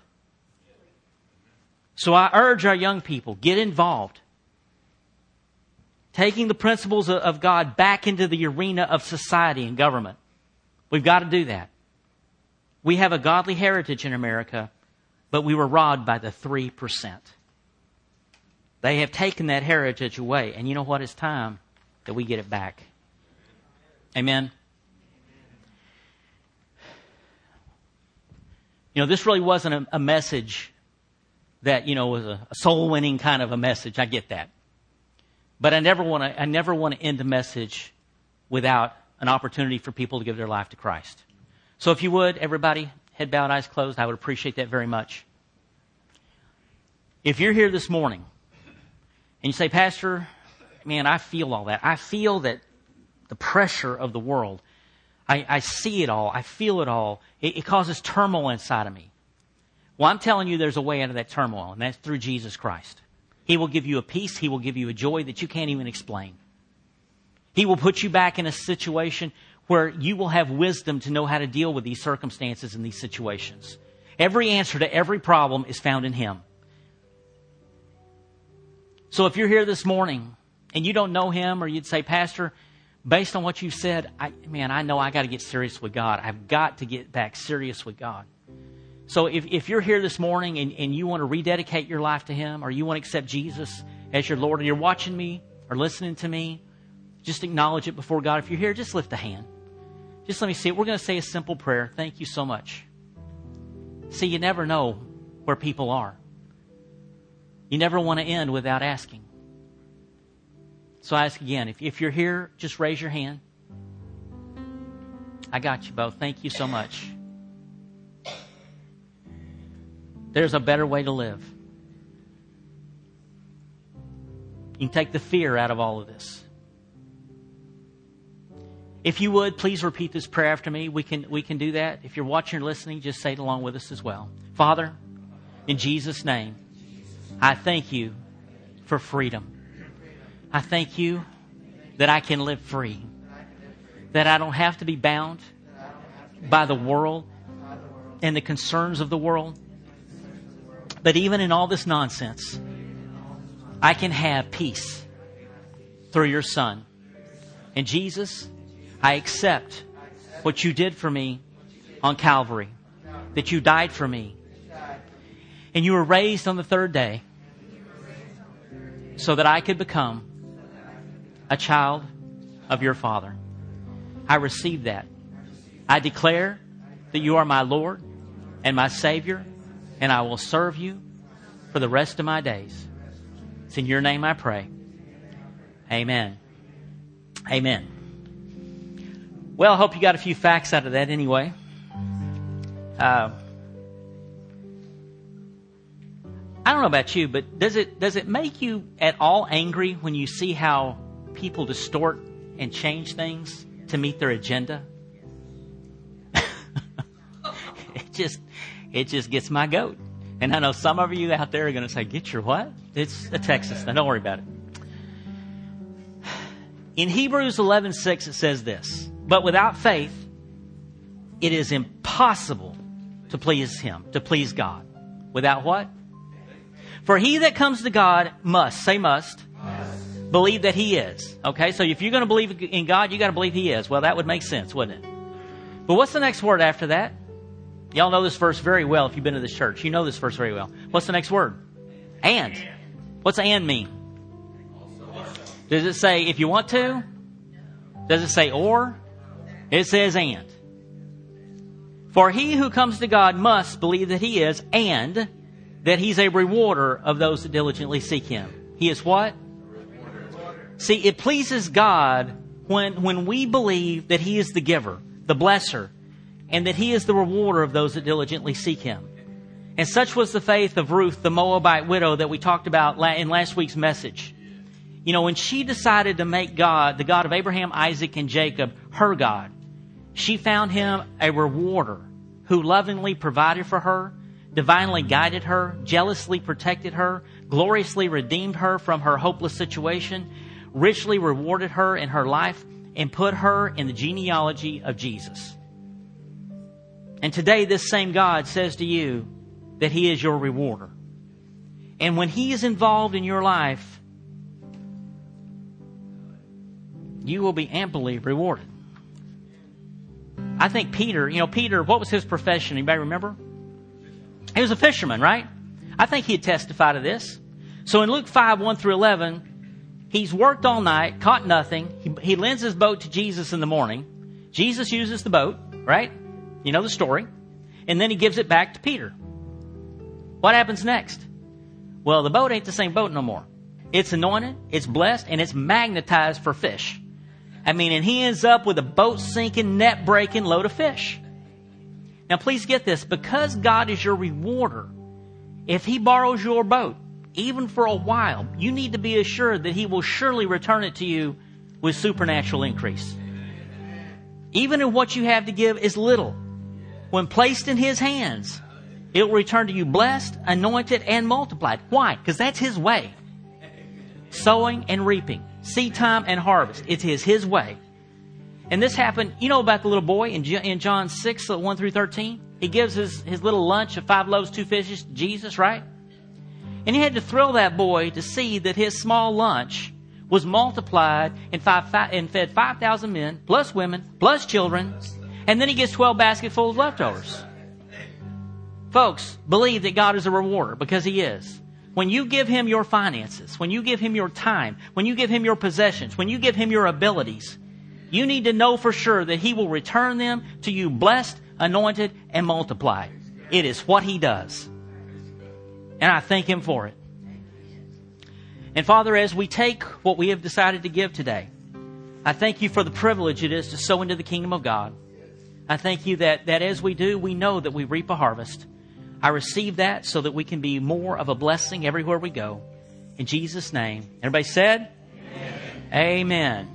So I urge our young people, get involved. Taking the principles of God back into the arena of society and government. We've got to do that. We have a godly heritage in America, but we were robbed by the three percent. They have taken that heritage away. And you know what? It's time that we get it back. Amen. You know, this really wasn't a, a message that, you know, was a, a soul-winning kind of a message. I get that. But I never want to I never want to end a message without an opportunity for people to give their life to Christ. So if you would, everybody, head bowed, eyes closed, I would appreciate that very much. If you're here this morning and you say, Pastor, man, I feel all that. I feel that the pressure of the world. I, I see it all. I feel it all. It, it causes turmoil inside of me. Well, I'm telling you there's a way out of that turmoil, and that's through Jesus Christ. He will give you a peace. He will give you a joy that you can't even explain. He will put you back in a situation where you will have wisdom to know how to deal with these circumstances and these situations. Every answer to every problem is found in Him. So if you're here this morning and you don't know Him, or you'd say, Pastor, based on what you've said, I, man, I know I got to get serious with God. I've got to get back serious with God. So if, if you're here this morning and, and you want to rededicate your life to Him, or you want to accept Jesus as your Lord, and you're watching me or listening to me, just acknowledge it before God. If you're here, just lift a hand. Just let me see it. We're going to say a simple prayer. Thank you so much. See, you never know where people are. You never want to end without asking. So I ask again, if, if you're here, just raise your hand. I got you both. Thank you so much. There's a better way to live. You can take the fear out of all of this. If you would, please repeat this prayer after me. We can, we can do that. If you're watching or listening, just say it along with us as well. Father, in Jesus' name, I thank you for freedom. I thank you that I can live free. That I don't have to be bound by the world and the concerns of the world. But even in all this nonsense, I can have peace through your Son. And Jesus, I accept what you did for me on Calvary. That you died for me. And you were raised on the third day so that I could become a child of your Father. I receive that. I declare that you are my Lord and my Savior, and I will serve you for the rest of my days. It's in your name I pray. Amen. Amen. Well, I hope you got a few facts out of that anyway. Uh, I don't know about you, but does it does it make you at all angry when you see how people distort and change things to meet their agenda? it just it just gets my goat. And I know some of you out there are going to say, "Get your what?" It's a Texas. Now don't worry about it. In Hebrews eleven six, it says this: "But without faith, it is impossible to please Him, to please God." Without what? For he that comes to God must, say must, must. believe that He is. Okay, so if you're going to believe in God, you got to believe He is. Well, that would make sense, wouldn't it? But what's the next word after that? Y'all know this verse very well if you've been to this church. You know this verse very well. What's the next word? And. What's and mean? Does it say if you want to? Does it say or? It says and. For he who comes to God must believe that He is, and that He's a rewarder of those that diligently seek Him. He is what? See, it pleases God when, when we believe that He is the giver, the blesser, and that He is the rewarder of those that diligently seek Him. And such was the faith of Ruth, the Moabite widow that we talked about in last week's message. You know, when she decided to make God, the God of Abraham, Isaac, and Jacob, her God, she found Him a rewarder who lovingly provided for her, divinely guided her, jealously protected her, gloriously redeemed her from her hopeless situation, richly rewarded her in her life, and put her in the genealogy of Jesus. And today this same God says to you that He is your rewarder. And when He is involved in your life, you will be amply rewarded. I think Peter, you know, Peter, what was his profession? Anybody remember? He was a fisherman, right? I think he'd testify to this. So in Luke five, one through eleven, he's worked all night, caught nothing. He, he lends his boat to Jesus in the morning. Jesus uses the boat, right? You know the story. And then He gives it back to Peter. What happens next? Well, the boat ain't the same boat no more. It's anointed, it's blessed, and it's magnetized for fish. I mean, and he ends up with a boat-sinking, net-breaking load of fish. Now, please get this. Because God is your rewarder, if He borrows your boat, even for a while, you need to be assured that He will surely return it to you with supernatural increase. Even if what you have to give is little, when placed in His hands, it will return to you blessed, anointed, and multiplied. Why? Because that's His way. Sowing and reaping. Seed time and harvest. It is His way. And this happened, you know about the little boy in, in John six, one through thirteen? He gives his, his little lunch of five loaves, two fishes to Jesus, right? And He had to thrill that boy to see that his small lunch was multiplied and, five, five, and fed five thousand men, plus women, plus children. And then He gets twelve basketfuls of leftovers. Folks, believe that God is a rewarder, because He is. When you give Him your finances, when you give Him your time, when you give Him your possessions, when you give Him your abilities, you need to know for sure that He will return them to you blessed, anointed, and multiplied. It is what He does. And I thank Him for it. And Father, as we take what we have decided to give today, I thank You for the privilege it is to sow into the kingdom of God. I thank You that, that as we do, we know that we reap a harvest. I receive that so that we can be more of a blessing everywhere we go. In Jesus' name. Everybody said? Amen. Amen.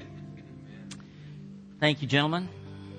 Thank you, gentlemen.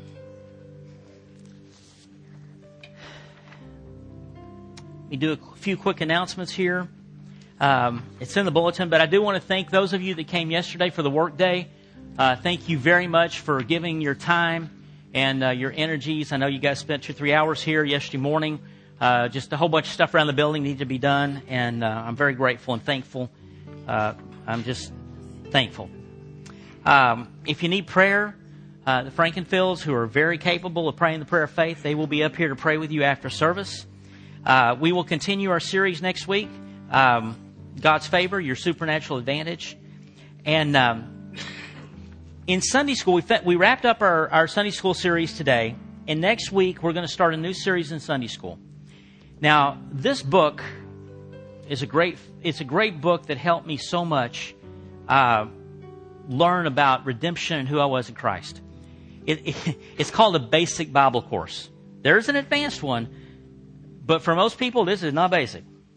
Let me do a few quick announcements here. Um, it's in the bulletin, but I do want to thank those of you that came yesterday for the work day. Uh, thank you very much for giving your time and uh, your energies. I know you guys spent two or three hours here yesterday morning. Uh, just a whole bunch of stuff around the building needed to be done, and uh, I'm very grateful and thankful. Uh, I'm just thankful. Um, if you need prayer, uh, the Frankenfields, who are very capable of praying the prayer of faith, they will be up here to pray with you after service. Uh, we will continue our series next week, um, God's Favor, Your Supernatural Advantage. And um, in Sunday school, we, fe- we wrapped up our, our Sunday school series today, and next week we're going to start a new series in Sunday school. Now, this book is a great, it's a great book that helped me so much uh, learn about redemption and who I was in Christ. It, it, it's called a basic Bible course. There's an advanced one, but for most people, this is not basic.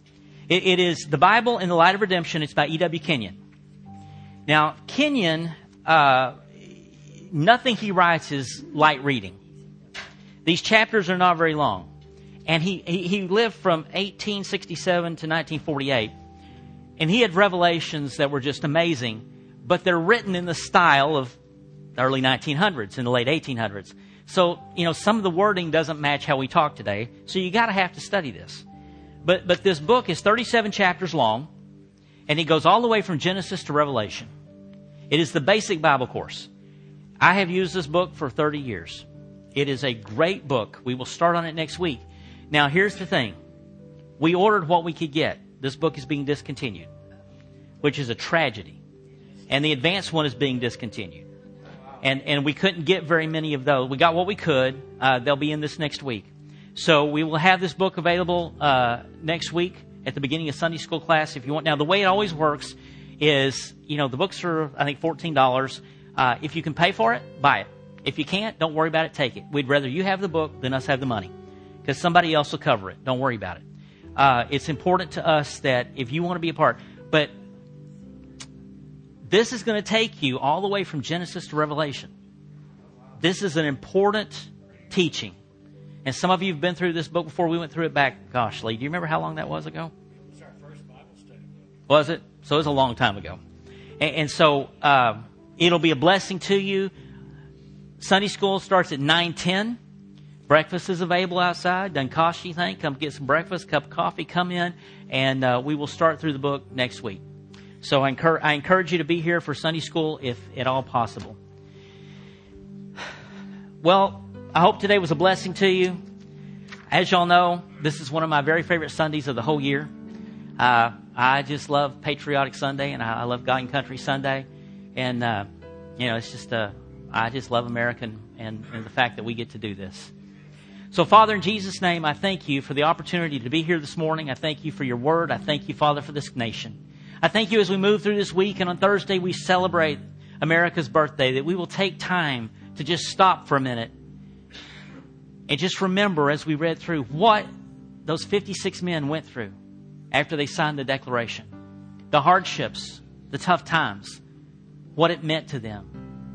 It, it is The Bible in the Light of Redemption. It's by E W Kenyon. Now, Kenyon, uh, nothing he writes is light reading. These chapters are not very long. And he, he, he lived from eighteen sixty-seven to nineteen forty-eight. And he had revelations that were just amazing. But they're written in the style of the early nineteen hundreds and the late eighteen hundreds. So, you know, some of the wording doesn't match how we talk today. So you got to have to study this. But but this book is thirty-seven chapters long. And it goes all the way from Genesis to Revelation. It is the basic Bible course. I have used this book for thirty years. It is a great book. We will start on it next week. Now, here's the thing. We ordered what we could get. This book is being discontinued, which is a tragedy. And the advanced one is being discontinued. And and we couldn't get very many of those. We got what we could. Uh, they'll be in this next week. So we will have this book available uh, next week at the beginning of Sunday school class if you want. Now, the way it always works is, you know, the books are, I think, fourteen dollars. Uh, if you can pay for it, buy it. If you can't, don't worry about it. Take it. We'd rather you have the book than us have the money, because somebody else will cover it. Don't worry about it. Uh, it's important to us that if you want to be a part, but this is going to take you all the way from Genesis to Revelation. This is an important teaching. And some of you have been through this book before. We went through it back, gosh, Lee, do you remember how long that was ago? It was our first Bible study book. Was it? So it was a long time ago. And, and so uh, it'll be a blessing to you. Sunday school starts at nine ten. Breakfast is available outside. Doesn't cost you anything. Come get some breakfast, cup of coffee, come in, and uh, we will start through the book next week. So I encourage, I encourage you to be here for Sunday school if at all possible. Well, I hope today was a blessing to you. As y'all know, this is one of my very favorite Sundays of the whole year. Uh, I just love Patriotic Sunday, and I, I love God and Country Sunday. And, uh, you know, it's just, uh, I just love America and, and, and the fact that we get to do this. So, Father, in Jesus' name, I thank you for the opportunity to be here this morning. I thank you for your word. I thank you, Father, for this nation. I thank you as we move through this week, and on Thursday we celebrate America's birthday, that we will take time to just stop for a minute and just remember, as we read through, what those fifty-six men went through after they signed the Declaration. The hardships, the tough times, what it meant to them.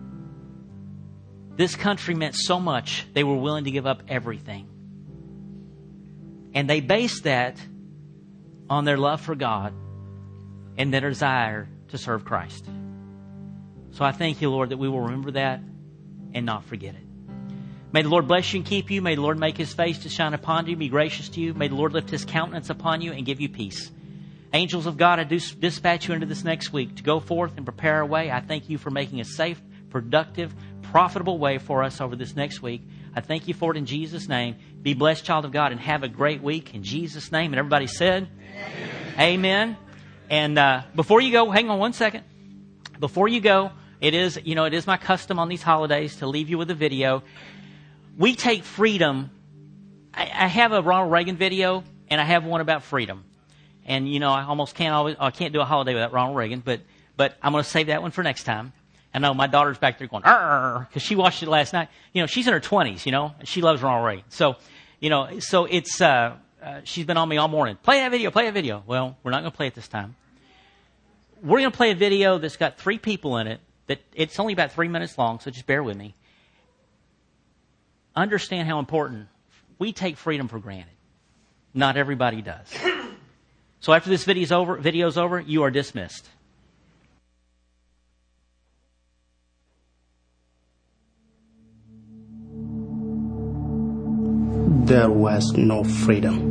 This country meant so much, they were willing to give up everything. And they based that on their love for God and their desire to serve Christ. So I thank you, Lord, that we will remember that and not forget it. May the Lord bless you and keep you. May the Lord make His face to shine upon you, be gracious to you. May the Lord lift His countenance upon you and give you peace. Angels of God, I do dispatch you into this next week to go forth and prepare our way. I thank you for making a safe, productive, profitable way for us over this next week. I thank you for it in Jesus' name. Be blessed, child of God, and have a great week in Jesus' name. And everybody said, Amen. Amen. And uh, before you go, hang on one second. Before you go, it is, you know, it is my custom on these holidays to leave you with a video. We take freedom. I, I have a Ronald Reagan video, and I have one about freedom. And, you know, I almost can't always, I can't do a holiday without Ronald Reagan, but, but I'm going to save that one for next time. I know my daughter's back there going, because she watched it last night. You know, she's in her twenties, you know, and she loves Ronald Reagan. So, you know, so it's, uh, uh, she's been on me all morning. Play that video, play that video. Well, we're not going to play it this time. We're going to play a video that's got three people in it. That it's only about three minutes long, so just bear with me. Understand how important we take freedom for granted. Not everybody does. So after this video's over, video's over, you are dismissed. There was no freedom.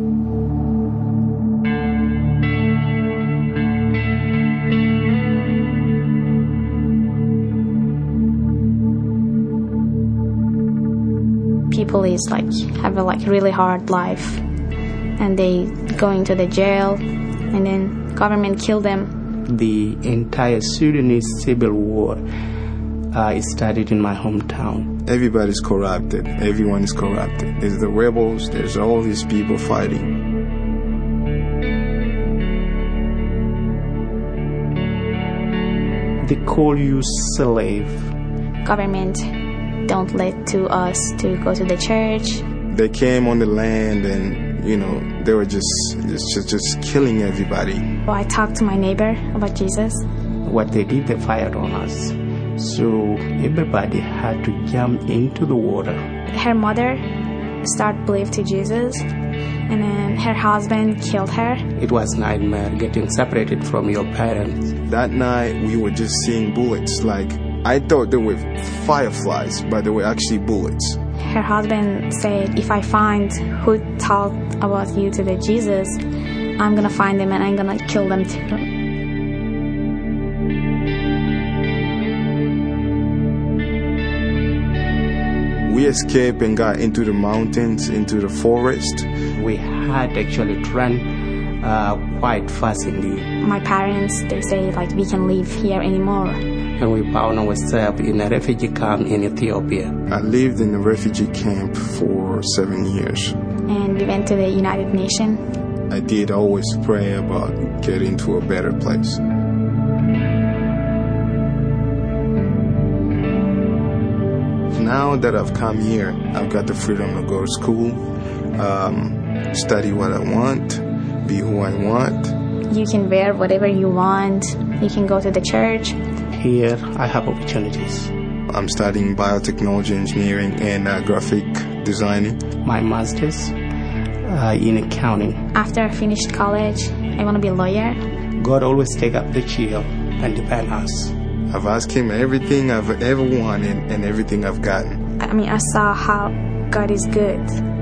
People is like have a like really hard life, and they going to the jail, and then government kill them. The entire Sudanese civil war uh, started in my hometown. Everybody's corrupted. Everyone is corrupted. There's the rebels. There's all these people fighting. They call you slave. Government don't let to us to go to the church. They came on the land and you know, they were just just just killing everybody. Well, I talked to my neighbor about Jesus. What they did, they fired on us. So everybody had to jump into the water. Her mother started believe to Jesus, and then her husband killed her. It was a nightmare getting separated from your parents. That night, we were just seeing bullets. Like, I thought they were fireflies, but they were actually bullets. Her husband said, if I find who talked about you to the Jesus, I'm gonna find them and I'm gonna kill them too. We escaped and got into the mountains, into the forest. We had actually run uh, quite fast indeed. My parents, they say like we can live here anymore. And we found ourselves in a refugee camp in Ethiopia. I lived in a refugee camp for seven years. And we went to the United Nations. I did always pray about getting to a better place. Now that I've come here, I've got the freedom to go to school, um, study what I want, be who I want. You can wear whatever you want. You can go to the church. Here, I have opportunities. I'm studying biotechnology engineering and uh, graphic designing. My master's uh, in accounting. After I finished college, I want to be a lawyer. God always take up the shield and defend us. I've asked him everything I've ever wanted and everything I've gotten. I mean, I saw how God is good.